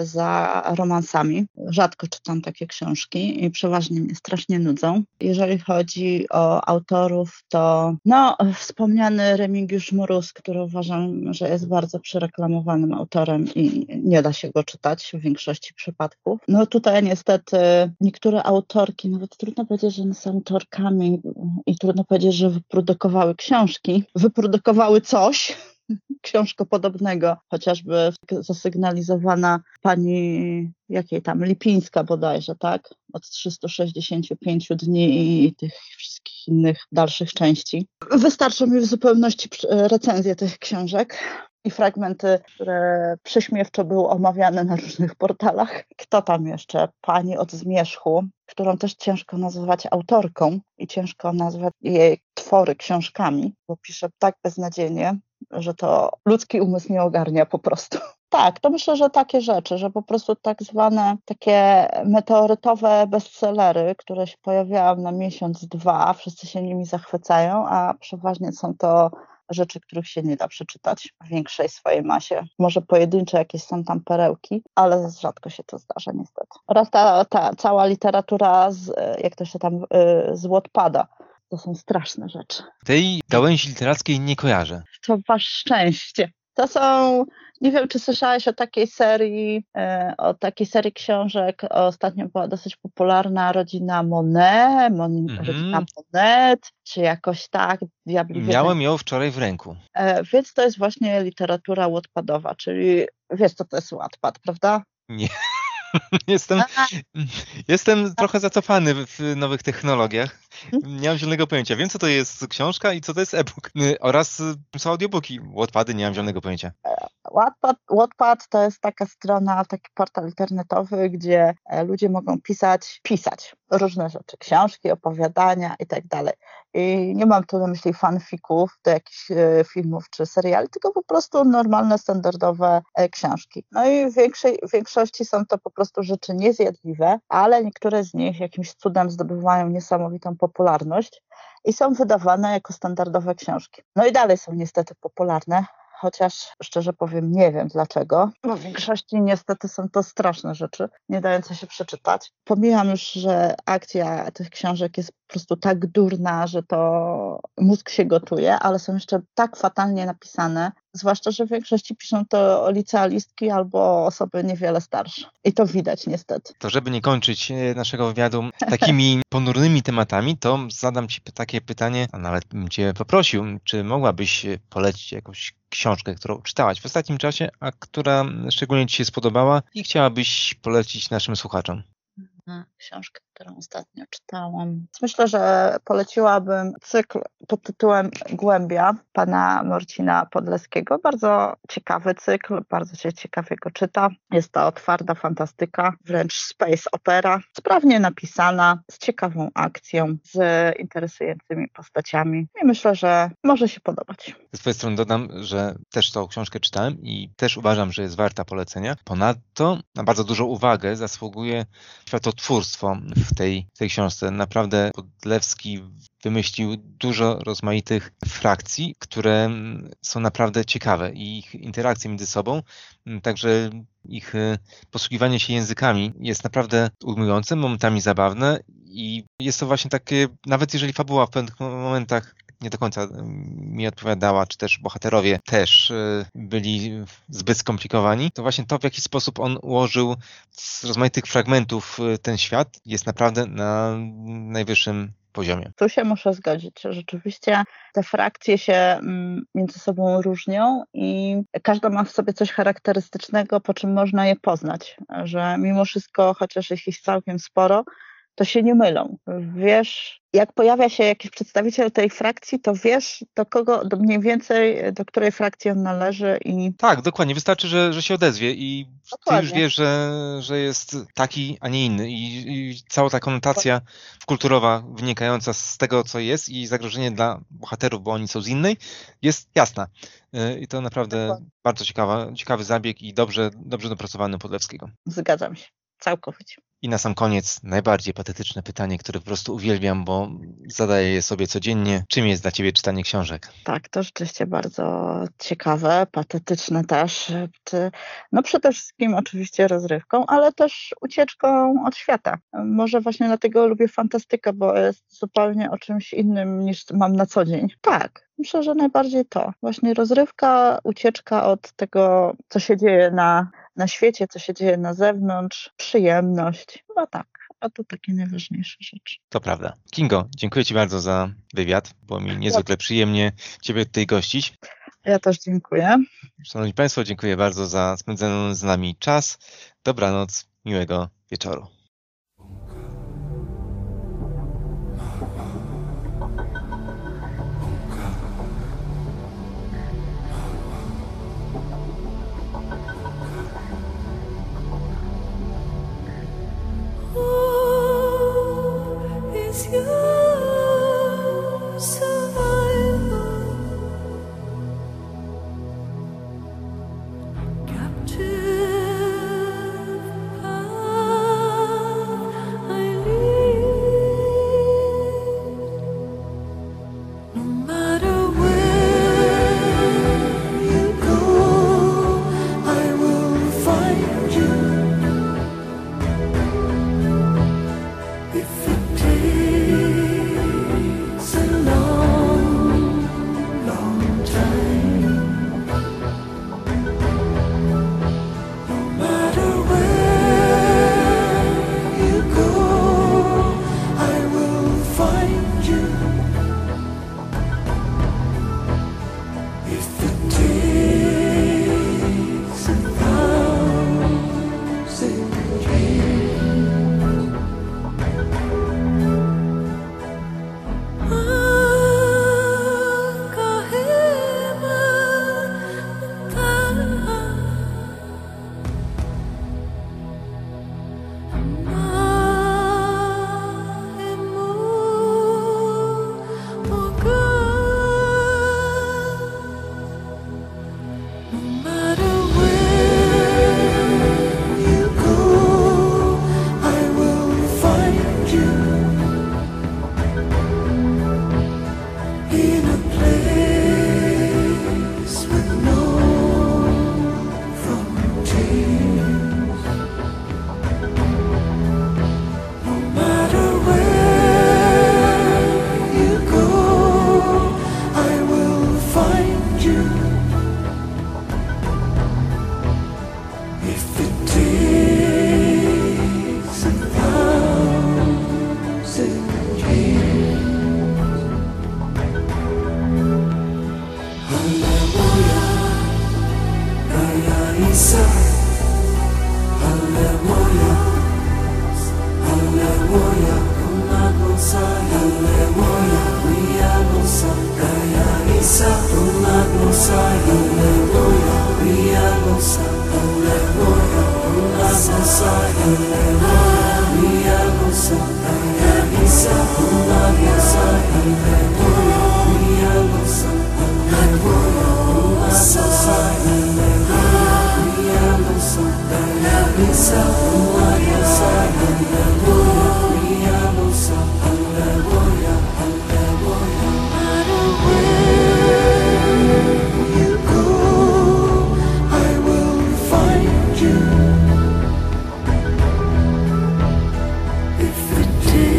za romansami. Rzadko czytam takie książki i przeważnie mnie strasznie nudzą. Jeżeli chodzi o autorów, to no, wspomniany Remigiusz Mróz, który uważam, że jest bardzo przereklamowanym autorem i nie da się go czytać w większości przypadków. No tutaj niestety niektóre autorki, nawet trudno powiedzieć, że są autorkami i trudno powiedzieć, że wyprodukowały książki, wyprodukowały coś książkopodobnego, chociażby zasygnalizowana pani jakiej tam, Lipińska bodajże, tak? Od trzystu sześćdziesięciu pięciu dni i tych wszystkich innych dalszych części. Wystarczą mi w zupełności recenzje tych książek i fragmenty, które prześmiewczo były omawiane na różnych portalach. Kto tam jeszcze? Pani od Zmierzchu, którą też ciężko nazywać autorką i ciężko nazwać jej twory książkami, bo pisze tak beznadziejnie, że to ludzki umysł nie ogarnia po prostu. Tak, to myślę, że takie rzeczy, że po prostu tak zwane takie meteorytowe bestsellery, które się pojawiają na miesiąc, dwa, wszyscy się nimi zachwycają, a przeważnie są to rzeczy, których się nie da przeczytać w większej swojej masie. Może pojedyncze jakieś są tam perełki, ale rzadko się to zdarza niestety. Oraz ta, ta cała literatura, z, jak to się tam, z Wattpada. To są straszne rzeczy. Tej gałęzi literackiej nie kojarzę. To wasze szczęście. To są, nie wiem, czy słyszałeś o takiej serii, o takiej serii książek. Ostatnio była dosyć popularna Rodzina Monet, Mon- Mhm. Rodzina Monet, czy jakoś tak. Diabli Miałem ją wczoraj w ręku. E, więc to jest właśnie literatura Wattpadowa, czyli wiesz, co to jest Wattpad, prawda? Nie. Jestem, jestem trochę zacofany w nowych technologiach. Nie mam zielonego pojęcia. Wiem, co to jest książka i co to jest e-book. Oraz są audiobooki. Wattpady nie mam zielonego pojęcia. Wattpad, Wattpad to jest taka strona, taki portal internetowy, gdzie ludzie mogą pisać, pisać różne rzeczy, książki, opowiadania i tak dalej. I nie mam tu na myśli fanfików do jakichś filmów czy seriali, tylko po prostu normalne, standardowe książki. No i w większej, w większości są to po prostu rzeczy niezjadliwe, ale niektóre z nich jakimś cudem zdobywają niesamowitą popularność i są wydawane jako standardowe książki. No i dalej są niestety popularne, chociaż szczerze powiem, nie wiem dlaczego, bo w większości niestety są to straszne rzeczy, nie dające się przeczytać. Pomijam już, że akcja tych książek jest po prostu tak durna, że to mózg się gotuje, ale są jeszcze tak fatalnie napisane, zwłaszcza, że w większości piszą to licealistki albo osoby niewiele starsze. I to widać niestety. To żeby nie kończyć naszego wywiadu takimi ponurnymi tematami, to zadam Ci takie pytanie, a nawet bym Cię poprosił, czy mogłabyś polecić jakąś książkę, którą czytałaś w ostatnim czasie, a która szczególnie Ci się spodobała i chciałabyś polecić naszym słuchaczom? Książkę, którą ostatnio czytałam. Myślę, że poleciłabym cykl pod tytułem Głębia pana Marcina Podleskiego. Bardzo ciekawy cykl, bardzo się ciekawie go czyta. Jest to twarda fantastyka, wręcz space opera, sprawnie napisana, z ciekawą akcją, z interesującymi postaciami i myślę, że może się podobać. Z twojej strony dodam, że też tą książkę czytałem i też uważam, że jest warta polecenia. Ponadto na bardzo dużą uwagę zasługuje światotwórstwo w tej, w tej książce. Naprawdę Podlewski wymyślił dużo rozmaitych frakcji, które są naprawdę ciekawe i ich interakcje między sobą, także ich posługiwanie się językami jest naprawdę ujmujące, momentami zabawne i jest to właśnie takie, nawet jeżeli fabuła w pewnych momentach nie do końca mi odpowiadała, czy też bohaterowie też byli zbyt skomplikowani, to właśnie to, w jaki sposób on ułożył z rozmaitych fragmentów ten świat, jest naprawdę na najwyższym poziomie. Tu się muszę zgodzić, że rzeczywiście te frakcje się między sobą różnią i każda ma w sobie coś charakterystycznego, po czym można je poznać, że mimo wszystko, chociaż ich jest całkiem sporo, to się nie mylą. Wiesz, jak pojawia się jakiś przedstawiciel tej frakcji, to wiesz, do kogo, do mniej więcej, do której frakcji on należy i... Tak, dokładnie. Wystarczy, że, że się odezwie i ty już Dokładnie. wiesz, że, że jest taki, a nie inny. I, i cała ta konotacja kulturowa wynikająca z tego, co jest i zagrożenie dla bohaterów, bo oni są z innej, jest jasna. Yy, I to naprawdę Dokładnie. bardzo ciekawa, ciekawy zabieg i dobrze, dobrze dopracowany Podlewskiego. Zgadzam się. Całkowicie. I na sam koniec najbardziej patetyczne pytanie, które po prostu uwielbiam, bo zadaję je sobie codziennie. Czym jest dla ciebie czytanie książek? Tak, to rzeczywiście bardzo ciekawe, patetyczne też. Czy- No przede wszystkim oczywiście rozrywką, ale też ucieczką od świata. Może właśnie dlatego lubię fantastykę, bo jest zupełnie o czymś innym niż mam na co dzień. Tak, myślę, że najbardziej to. Właśnie rozrywka, ucieczka od tego, co się dzieje na, na świecie, co się dzieje na zewnątrz, przyjemność. Chyba tak. A to takie najważniejsze rzeczy. To prawda. Kingo, dziękuję ci bardzo za wywiad. Było mi niezwykle przyjemnie ciebie tutaj gościć. Ja też dziękuję. Szanowni Państwo, dziękuję bardzo za spędzony z nami czas. Dobranoc, miłego wieczoru. Is your survival captive path I lead? No matter where you go, I will find you. If it takes a long, long time, no matter where you go, I will find you. If it takes a thousand years. No matter where you go, I will find you. In a place with no frontiers. No matter where you go, I will find you. If it takes a thousand years. Haleluya, Raya Isa. Haleluya, Haleluya, Tunaglosa. Haleluya, Ria Glosa. Raya Isa, Tunaglosa. Haleluya, Ria Glosa. Haleluya, Tunaglosa. Haleluya, Ria Glosa. Raya Isa, Tunaglosa. Haleluya, Ria Glosa. Haleluya, Tunaglosa. Haleluya, Ria Glosa. Raya Isa, Tunaglosa. Haleluya, Ria Glosa. Haleluya, Haleluya. No matter where you go, I will find you. If it takes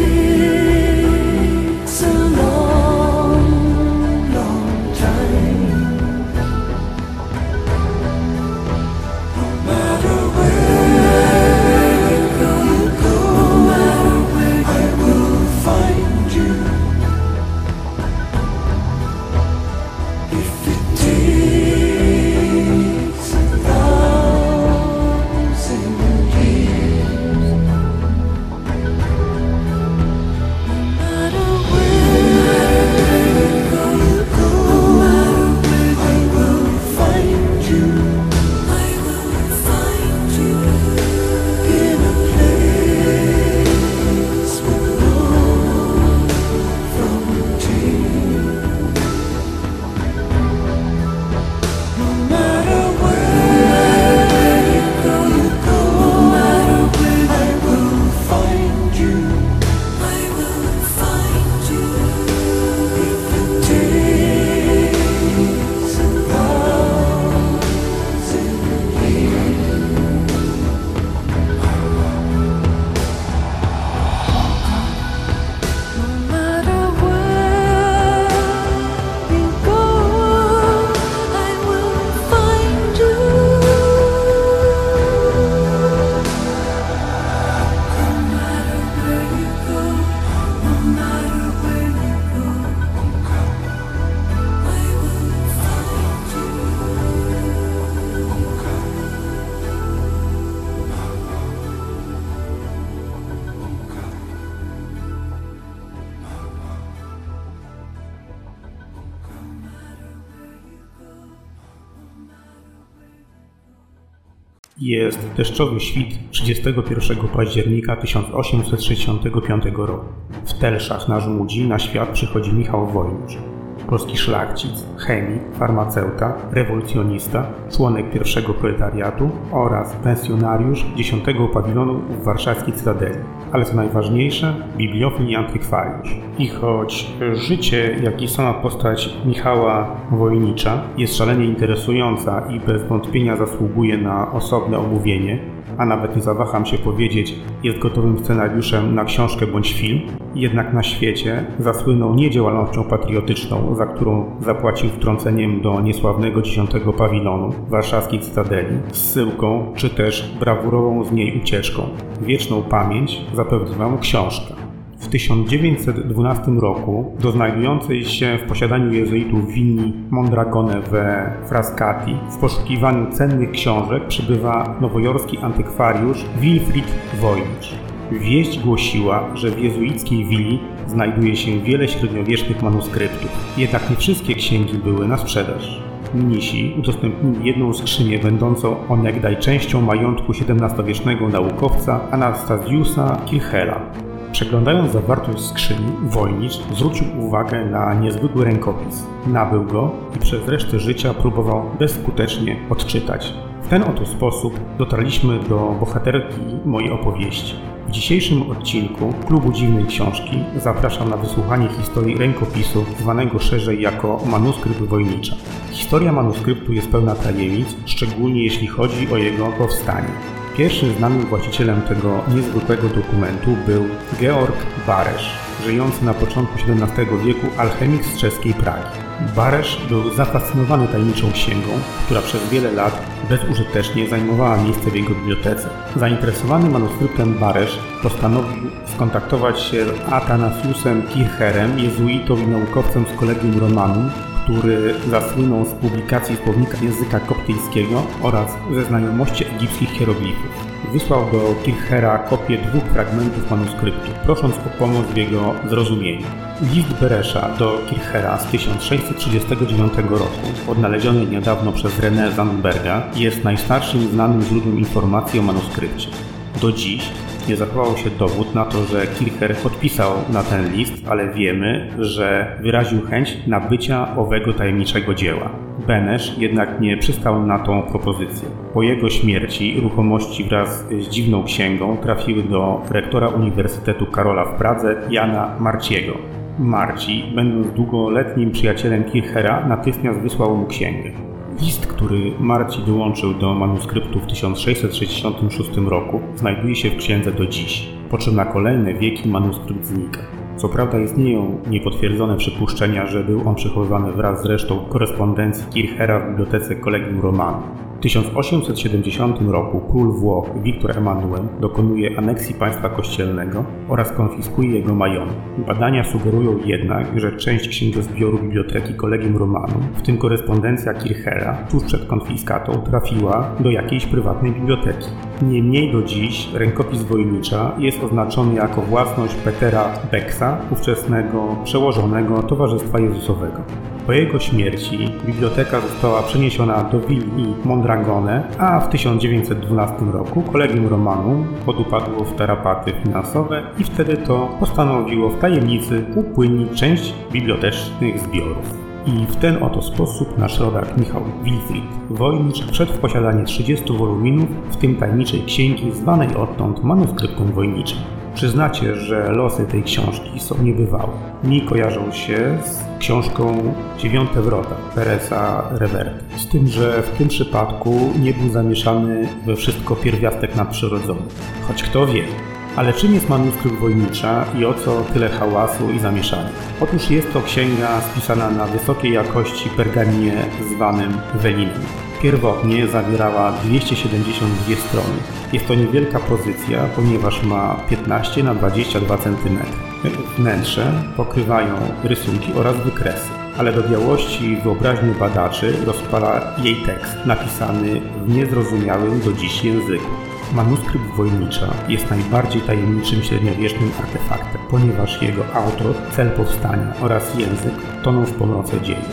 Jest deszczowy świt trzydziestego pierwszego października tysiąc osiemset sześćdziesiątego piątego roku. W Telszach na Żmudzi na świat przychodzi Michał Wojnicz. Polski szlachcic, chemik, farmaceuta, rewolucjonista, członek pierwszego proletariatu oraz pensjonariusz dziesiątego pawilonu w warszawskiej Cytadeli. Ale co najważniejsze, bibliofil i antykwariusz. I choć życie, jak i sama postać Michała Wojnicza jest szalenie interesująca i bez wątpienia zasługuje na osobne omówienie, a nawet nie zawaham się powiedzieć, jest gotowym scenariuszem na książkę bądź film, jednak na świecie zasłynął nie działalnością patriotyczną, za którą zapłacił wtrąceniem do niesławnego dziesiątego pawilonu warszawskiej Cytadeli, zsyłką czy też brawurową z niej ucieczką. Wieczną pamięć zapewniła mu książka. W tysiąc dziewięćset dwunastym roku do znajdującej się w posiadaniu jezuitów willi Mondragone we Frascati w poszukiwaniu cennych książek przybywa nowojorski antykwariusz Wilfrid Wojnicz. Wieść głosiła, że w jezuickiej willi znajduje się wiele średniowiecznych manuskryptów. Jednak nie wszystkie księgi były na sprzedaż. Mnisi udostępnili jedną skrzynię będącą onegdaj częścią majątku siedemnastowiecznego naukowca Anastasiusa Kirchera. Przeglądając zawartość skrzyni, Wojnicz zwrócił uwagę na niezwykły rękopis. Nabył go i przez resztę życia próbował bezskutecznie odczytać. W ten oto sposób dotarliśmy do bohaterki mojej opowieści. W dzisiejszym odcinku Klubu Dziwnej Książki zapraszam na wysłuchanie historii rękopisu, zwanego szerzej jako manuskrypt Wojnicza. Historia manuskryptu jest pełna tajemnic, szczególnie jeśli chodzi o jego powstanie. Pierwszym znanym właścicielem tego niezwykłego dokumentu był Georg Baresz, żyjący na początku siedemnastego wieku alchemik z czeskiej Pragi. Baresz był zafascynowany tajemniczą księgą, która przez wiele lat bezużytecznie zajmowała miejsce w jego bibliotece. Zainteresowany manuskryptem Baresz postanowił skontaktować się z Athanasiusem Kircherem, jezuitą i naukowcem z Collegium Romanum, który zasłynął z publikacji słownika języka koptyjskiego oraz ze znajomości egipskich hieroglifów. Wysłał do Kirchera kopię dwóch fragmentów manuskryptu, prosząc o pomoc w jego zrozumieniu. List Beresza do Kirchera z tysiąc sześćset trzydziestego dziewiątego roku, odnaleziony niedawno przez René Zandberga, jest najstarszym znanym źródłem informacji o manuskrypcie. Do dziś nie zachował się dowód na to, że Kircher podpisał na ten list, ale wiemy, że wyraził chęć nabycia owego tajemniczego dzieła. Benesz jednak nie przystał na tą propozycję. Po jego śmierci ruchomości wraz z dziwną księgą trafiły do rektora Uniwersytetu Karola w Pradze, Jana Marciego. Marci, będąc długoletnim przyjacielem Kirchera, natychmiast wysłał mu księgę. List, który Marci dołączył do manuskryptu w tysiąc sześćset sześćdziesiątym szóstym roku, znajduje się w księdze do dziś, po czym na kolejne wieki manuskrypt znika. Co prawda istnieją niepotwierdzone przypuszczenia, że był on przechowywany wraz z resztą korespondencji Kirchera w bibliotece Collegium Romanum. W tysiąc osiemset siedemdziesiątym roku król Włoch Wiktor Emanuel dokonuje aneksji państwa kościelnego oraz konfiskuje jego majątek. Badania sugerują jednak, że część księgozbioru biblioteki Collegium Romanum, w tym korespondencja Kirchera, tuż przed konfiskatą trafiła do jakiejś prywatnej biblioteki. Niemniej do dziś rękopis Wojnicza jest oznaczony jako własność Petera Becksa, ówczesnego przełożonego Towarzystwa Jezusowego. Po jego śmierci biblioteka została przeniesiona do willi Mondragone, a w tysiąc dziewięćset dwunastym roku Collegium Romanum podupadło w tarapaty finansowe i wtedy to postanowiło w tajemnicy upłynnić część bibliotecznych zbiorów. I w ten oto sposób nasz rodak Michał Wilfrid Wojnicz wszedł w posiadanie trzydziestu woluminów, w tym tajemniczej księgi zwanej odtąd manuskryptem Wojniczym. Przyznacie, że losy tej książki są niebywałe. Mi kojarzą się z książką Dziewiąte Wrota Peresa Reverte. Z tym, że w tym przypadku nie był zamieszany we wszystko pierwiastek nadprzyrodzony. Choć kto wie. Ale czym jest manuskrypt Wojnicza i o co tyle hałasu i zamieszania? Otóż jest to księga spisana na wysokiej jakości pergaminie zwanym velinem. Pierwotnie zawierała dwieście siedemdziesiąt dwie strony. Jest to niewielka pozycja, ponieważ ma piętnaście na dwadzieścia dwa centymetry. Wnętrze pokrywają rysunki oraz wykresy, ale do białości wyobraźni badaczy rozpala jej tekst, napisany w niezrozumiałym do dziś języku. Manuskrypt Wojnicza jest najbardziej tajemniczym średniowiecznym artefaktem, ponieważ jego autor, cel powstania oraz język toną w pomroce dziejów.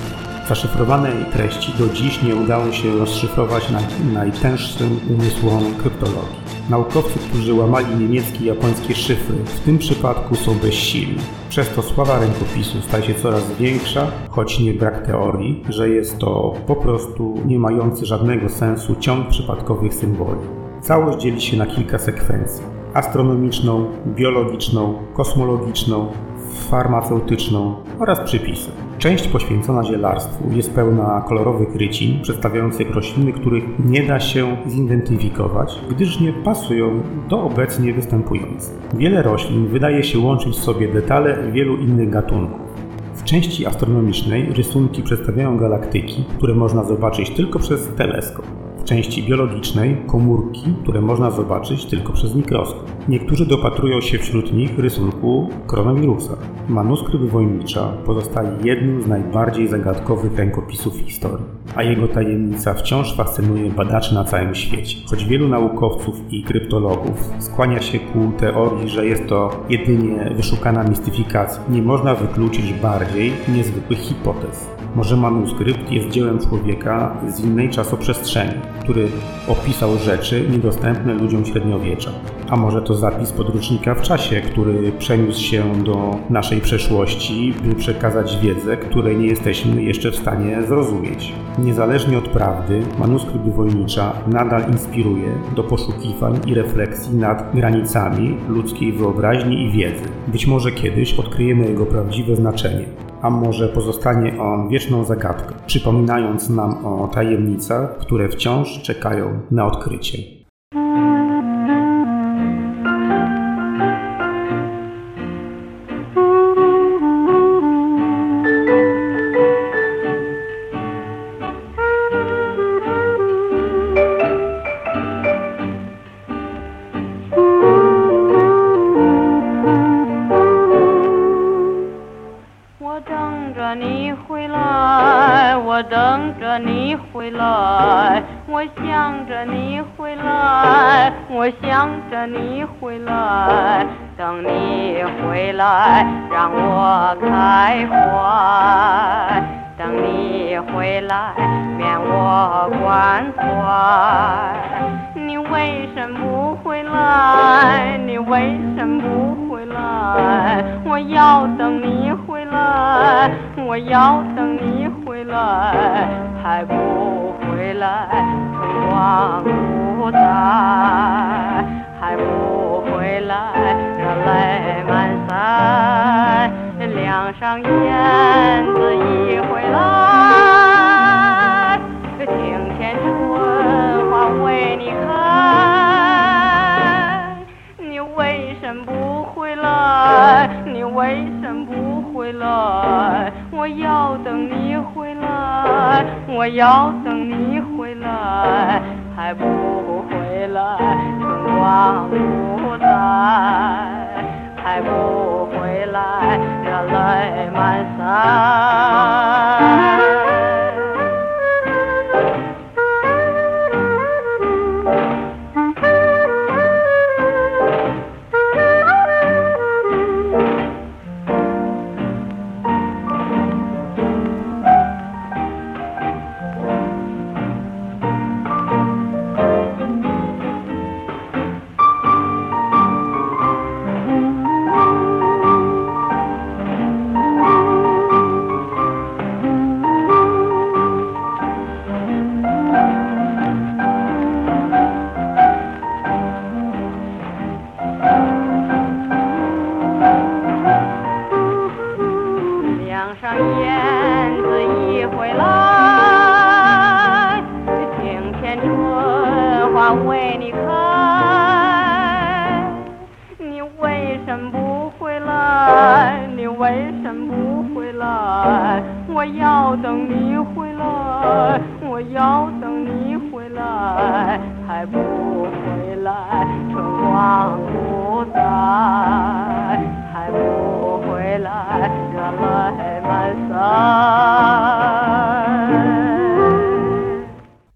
Zaszyfrowanej treści do dziś nie udało się rozszyfrować naj, najtęższym umysłom kryptologii. Naukowcy, którzy łamali niemieckie i japońskie szyfry, w tym przypadku są bezsilni. Przez to sława rękopisu staje się coraz większa, choć nie brak teorii, że jest to po prostu nie mający żadnego sensu ciąg przypadkowych symboli. Całość dzieli się na kilka sekwencji: astronomiczną, biologiczną, kosmologiczną, farmaceutyczną oraz przypisy. Część poświęcona zielarstwu jest pełna kolorowych rycin przedstawiających rośliny, których nie da się zidentyfikować, gdyż nie pasują do obecnie występujących. Wiele roślin wydaje się łączyć w sobie detale wielu innych gatunków. W części astronomicznej rysunki przedstawiają galaktyki, które można zobaczyć tylko przez teleskop. W części biologicznej komórki, które można zobaczyć tylko przez mikroskop. Niektórzy dopatrują się wśród nich rysunku koronawirusa. Manuskrypt Wojnicza pozostaje jednym z najbardziej zagadkowych rękopisów w historii, a jego tajemnica wciąż fascynuje badaczy na całym świecie. Choć wielu naukowców i kryptologów skłania się ku teorii, że jest to jedynie wyszukana mistyfikacja, nie można wykluczyć bardziej niezwykłych hipotez. Może manuskrypt jest dziełem człowieka z innej czasoprzestrzeni, który opisał rzeczy niedostępne ludziom średniowiecza. A może to zapis podręcznika w czasie, który przeniósł się do naszej przeszłości, by przekazać wiedzę, której nie jesteśmy jeszcze w stanie zrozumieć. Niezależnie od prawdy, manuskrypt Wojnicza nadal inspiruje do poszukiwań i refleksji nad granicami ludzkiej wyobraźni i wiedzy. Być może kiedyś odkryjemy jego prawdziwe znaczenie. A może pozostanie on wieczną zagadką, przypominając nam o tajemnicach, które wciąż czekają na odkrycie.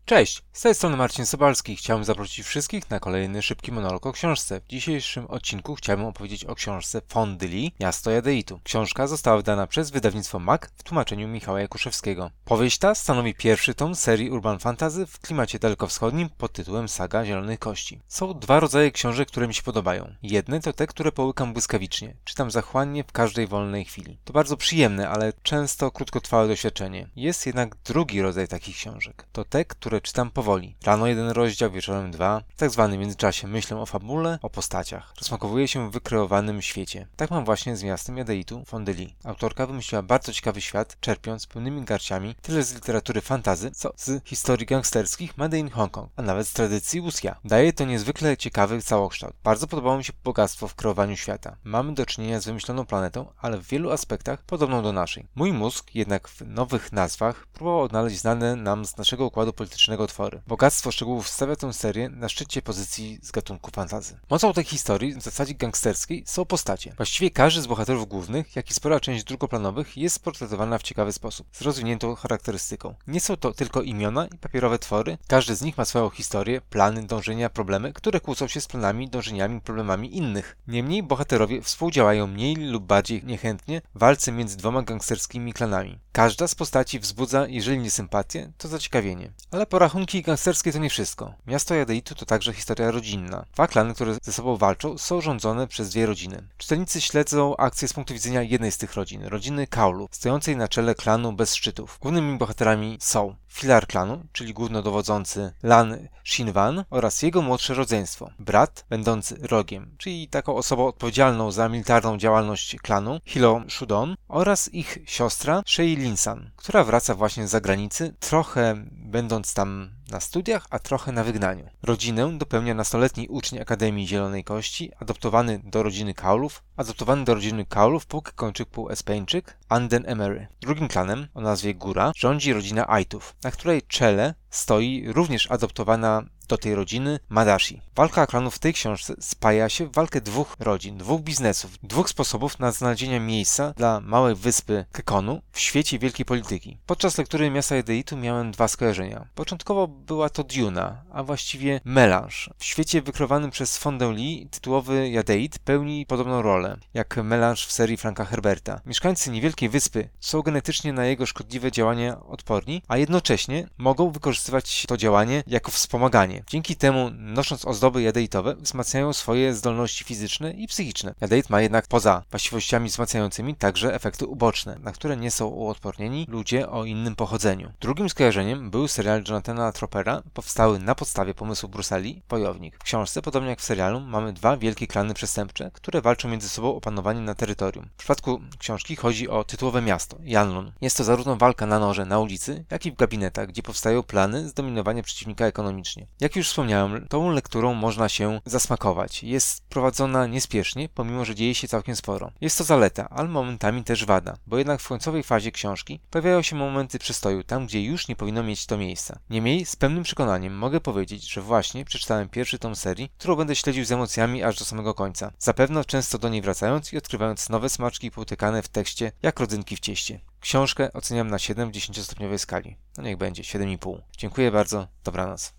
Cześć, z tej strony Marcin Sobalski. Chciałem zaprosić wszystkich na kolejny szybki monolog o książce. W dzisiejszym odcinku chciałbym opowiedzieć o książce Fondy Lee, Miasto Jadeitu. Książka została wydana przez wydawnictwo M A K w tłumaczeniu Michała Jakuszewskiego. Powieść ta stanowi pierwszy tom serii Urban Fantasy w klimacie dalekowschodnim pod tytułem Saga Zielonej Kości. Są dwa rodzaje książek, które mi się podobają. Jedne to te, które połykam błyskawicznie. Czytam zachłannie w każdej wolnej chwili. To bardzo przyjemne, ale często krótkotrwałe doświadczenie. Jest jednak drugi rodzaj takich książek. To te, które czytam powoli. Rano jeden rozdział, wieczorem dwa. W tak zwanym międzyczasie myślę o fabule, o postaciach. Rozmakowuję się w wykreowanym świecie. Tak mam właśnie z Miastem Jadeitu Fondy Lee. Autorka wymyśliła bardzo ciekawy świat, czerpiąc pełnymi garściami tyle z literatury fantasy, co z historii gangsterskich Made in Hong Kong, a nawet z tradycji wuxia. Daje to niezwykle ciekawy całokształt. Bardzo podobało mi się bogactwo w kreowaniu świata. Mamy do czynienia z wymyśloną planetą, ale w wielu aspektach podobną do naszej. Mój mózg jednak w nowych nazwach próbował odnaleźć znane nam z naszego układu politycznego twory. Bogactwo szczegółów stawia tę serię na szczycie pozycji z gatunku fantasy. Mocą tej historii, w zasadzie gangsterskiej, są postacie. Właściwie każdy z bohaterów głównych, jak i spora część drugoplanowych jest sportretowana w ciekawy sposób, z rozwiniętą charakterystyką. Nie są to tylko imiona i papierowe twory, każdy z nich ma swoją historię, plany, dążenia, problemy, które kłócą się z planami, dążeniami, problemami innych. Niemniej bohaterowie współdziałają mniej lub bardziej niechętnie w walce między dwoma gangsterskimi klanami. Każda z postaci wzbudza, jeżeli nie sympatię, to zaciekawienie. Ale porachunki gangsterskie to nie wszystko. Miasto Jadeitu to także historia rodzinna. Dwa klany, które ze sobą walczą, są rządzone przez dwie rodziny. Czytelnicy śledzą akcję z punktu widzenia jednej z tych rodzin, rodziny Kaulu, stojącej na czele klanu bez szczytów. Głównymi bohaterami są filar klanu, czyli głównodowodzący Lan Shinwan oraz jego młodsze rodzeństwo, brat będący rogiem, czyli taką osobą odpowiedzialną za militarną działalność klanu, Hilo Shudon, oraz ich siostra Shei Linsan, która wraca właśnie z zagranicy, trochę będąc tam na studiach, a trochę na wygnaniu. Rodzinę dopełnia nastoletni uczeń Akademii Zielonej Kości, adoptowany do rodziny Kaulów, adoptowany do rodziny Kaulów półkończyk, półespeńczyk, Anden Emery. Drugim klanem, o nazwie Góra, rządzi rodzina Aitów, na której czele stoi również adoptowana do tej rodziny Madashi. Walka klanów w tej książce spaja się w walkę dwóch rodzin, dwóch biznesów, dwóch sposobów na znalezienie miejsca dla małej wyspy Kekonu w świecie wielkiej polityki. Podczas lektury Miasta Jadeitu miałem dwa skojarzenia. Początkowo była to Duna, a właściwie melanż. W świecie wykreowanym przez Fondę Lee tytułowy Jadeit pełni podobną rolę, jak melanż w serii Franka Herberta. Mieszkańcy niewielkiej wyspy są genetycznie na jego szkodliwe działania odporni, a jednocześnie mogą wykorzystywać to działanie jako wspomaganie. Dzięki temu, nosząc ozdoby jadeitowe, wzmacniają swoje zdolności fizyczne i psychiczne. Jadeit ma jednak poza właściwościami wzmacniającymi także efekty uboczne, na które nie są uodpornieni ludzie o innym pochodzeniu. Drugim skojarzeniem był serial Jonathana Tropera, powstały na podstawie pomysłu Bruce'a Lee, Bojownik. W książce, podobnie jak w serialu, mamy dwa wielkie klany przestępcze, które walczą między sobą o panowanie na terytorium. W przypadku książki chodzi o tytułowe miasto, Yanlun. Jest to zarówno walka na noże, na ulicy, jak i w gabinetach, gdzie powstają plany zdominowania przeciwnika ekonomicznie. Jak już wspomniałem, tą lekturą można się zasmakować. Jest prowadzona niespiesznie, pomimo że dzieje się całkiem sporo. Jest to zaleta, ale momentami też wada, bo jednak w końcowej fazie książki pojawiają się momenty przystoju, tam gdzie już nie powinno mieć to miejsca. Niemniej z pewnym przekonaniem mogę powiedzieć, że właśnie przeczytałem pierwszy tom serii, którą będę śledził z emocjami aż do samego końca. Zapewne często do niej wracając i odkrywając nowe smaczki połtykane w tekście, jak rodzynki w cieście. Książkę oceniam na siedem w dziesięciostopniowej skali. No niech będzie, siedem i pół. Dziękuję bardzo, dobranoc.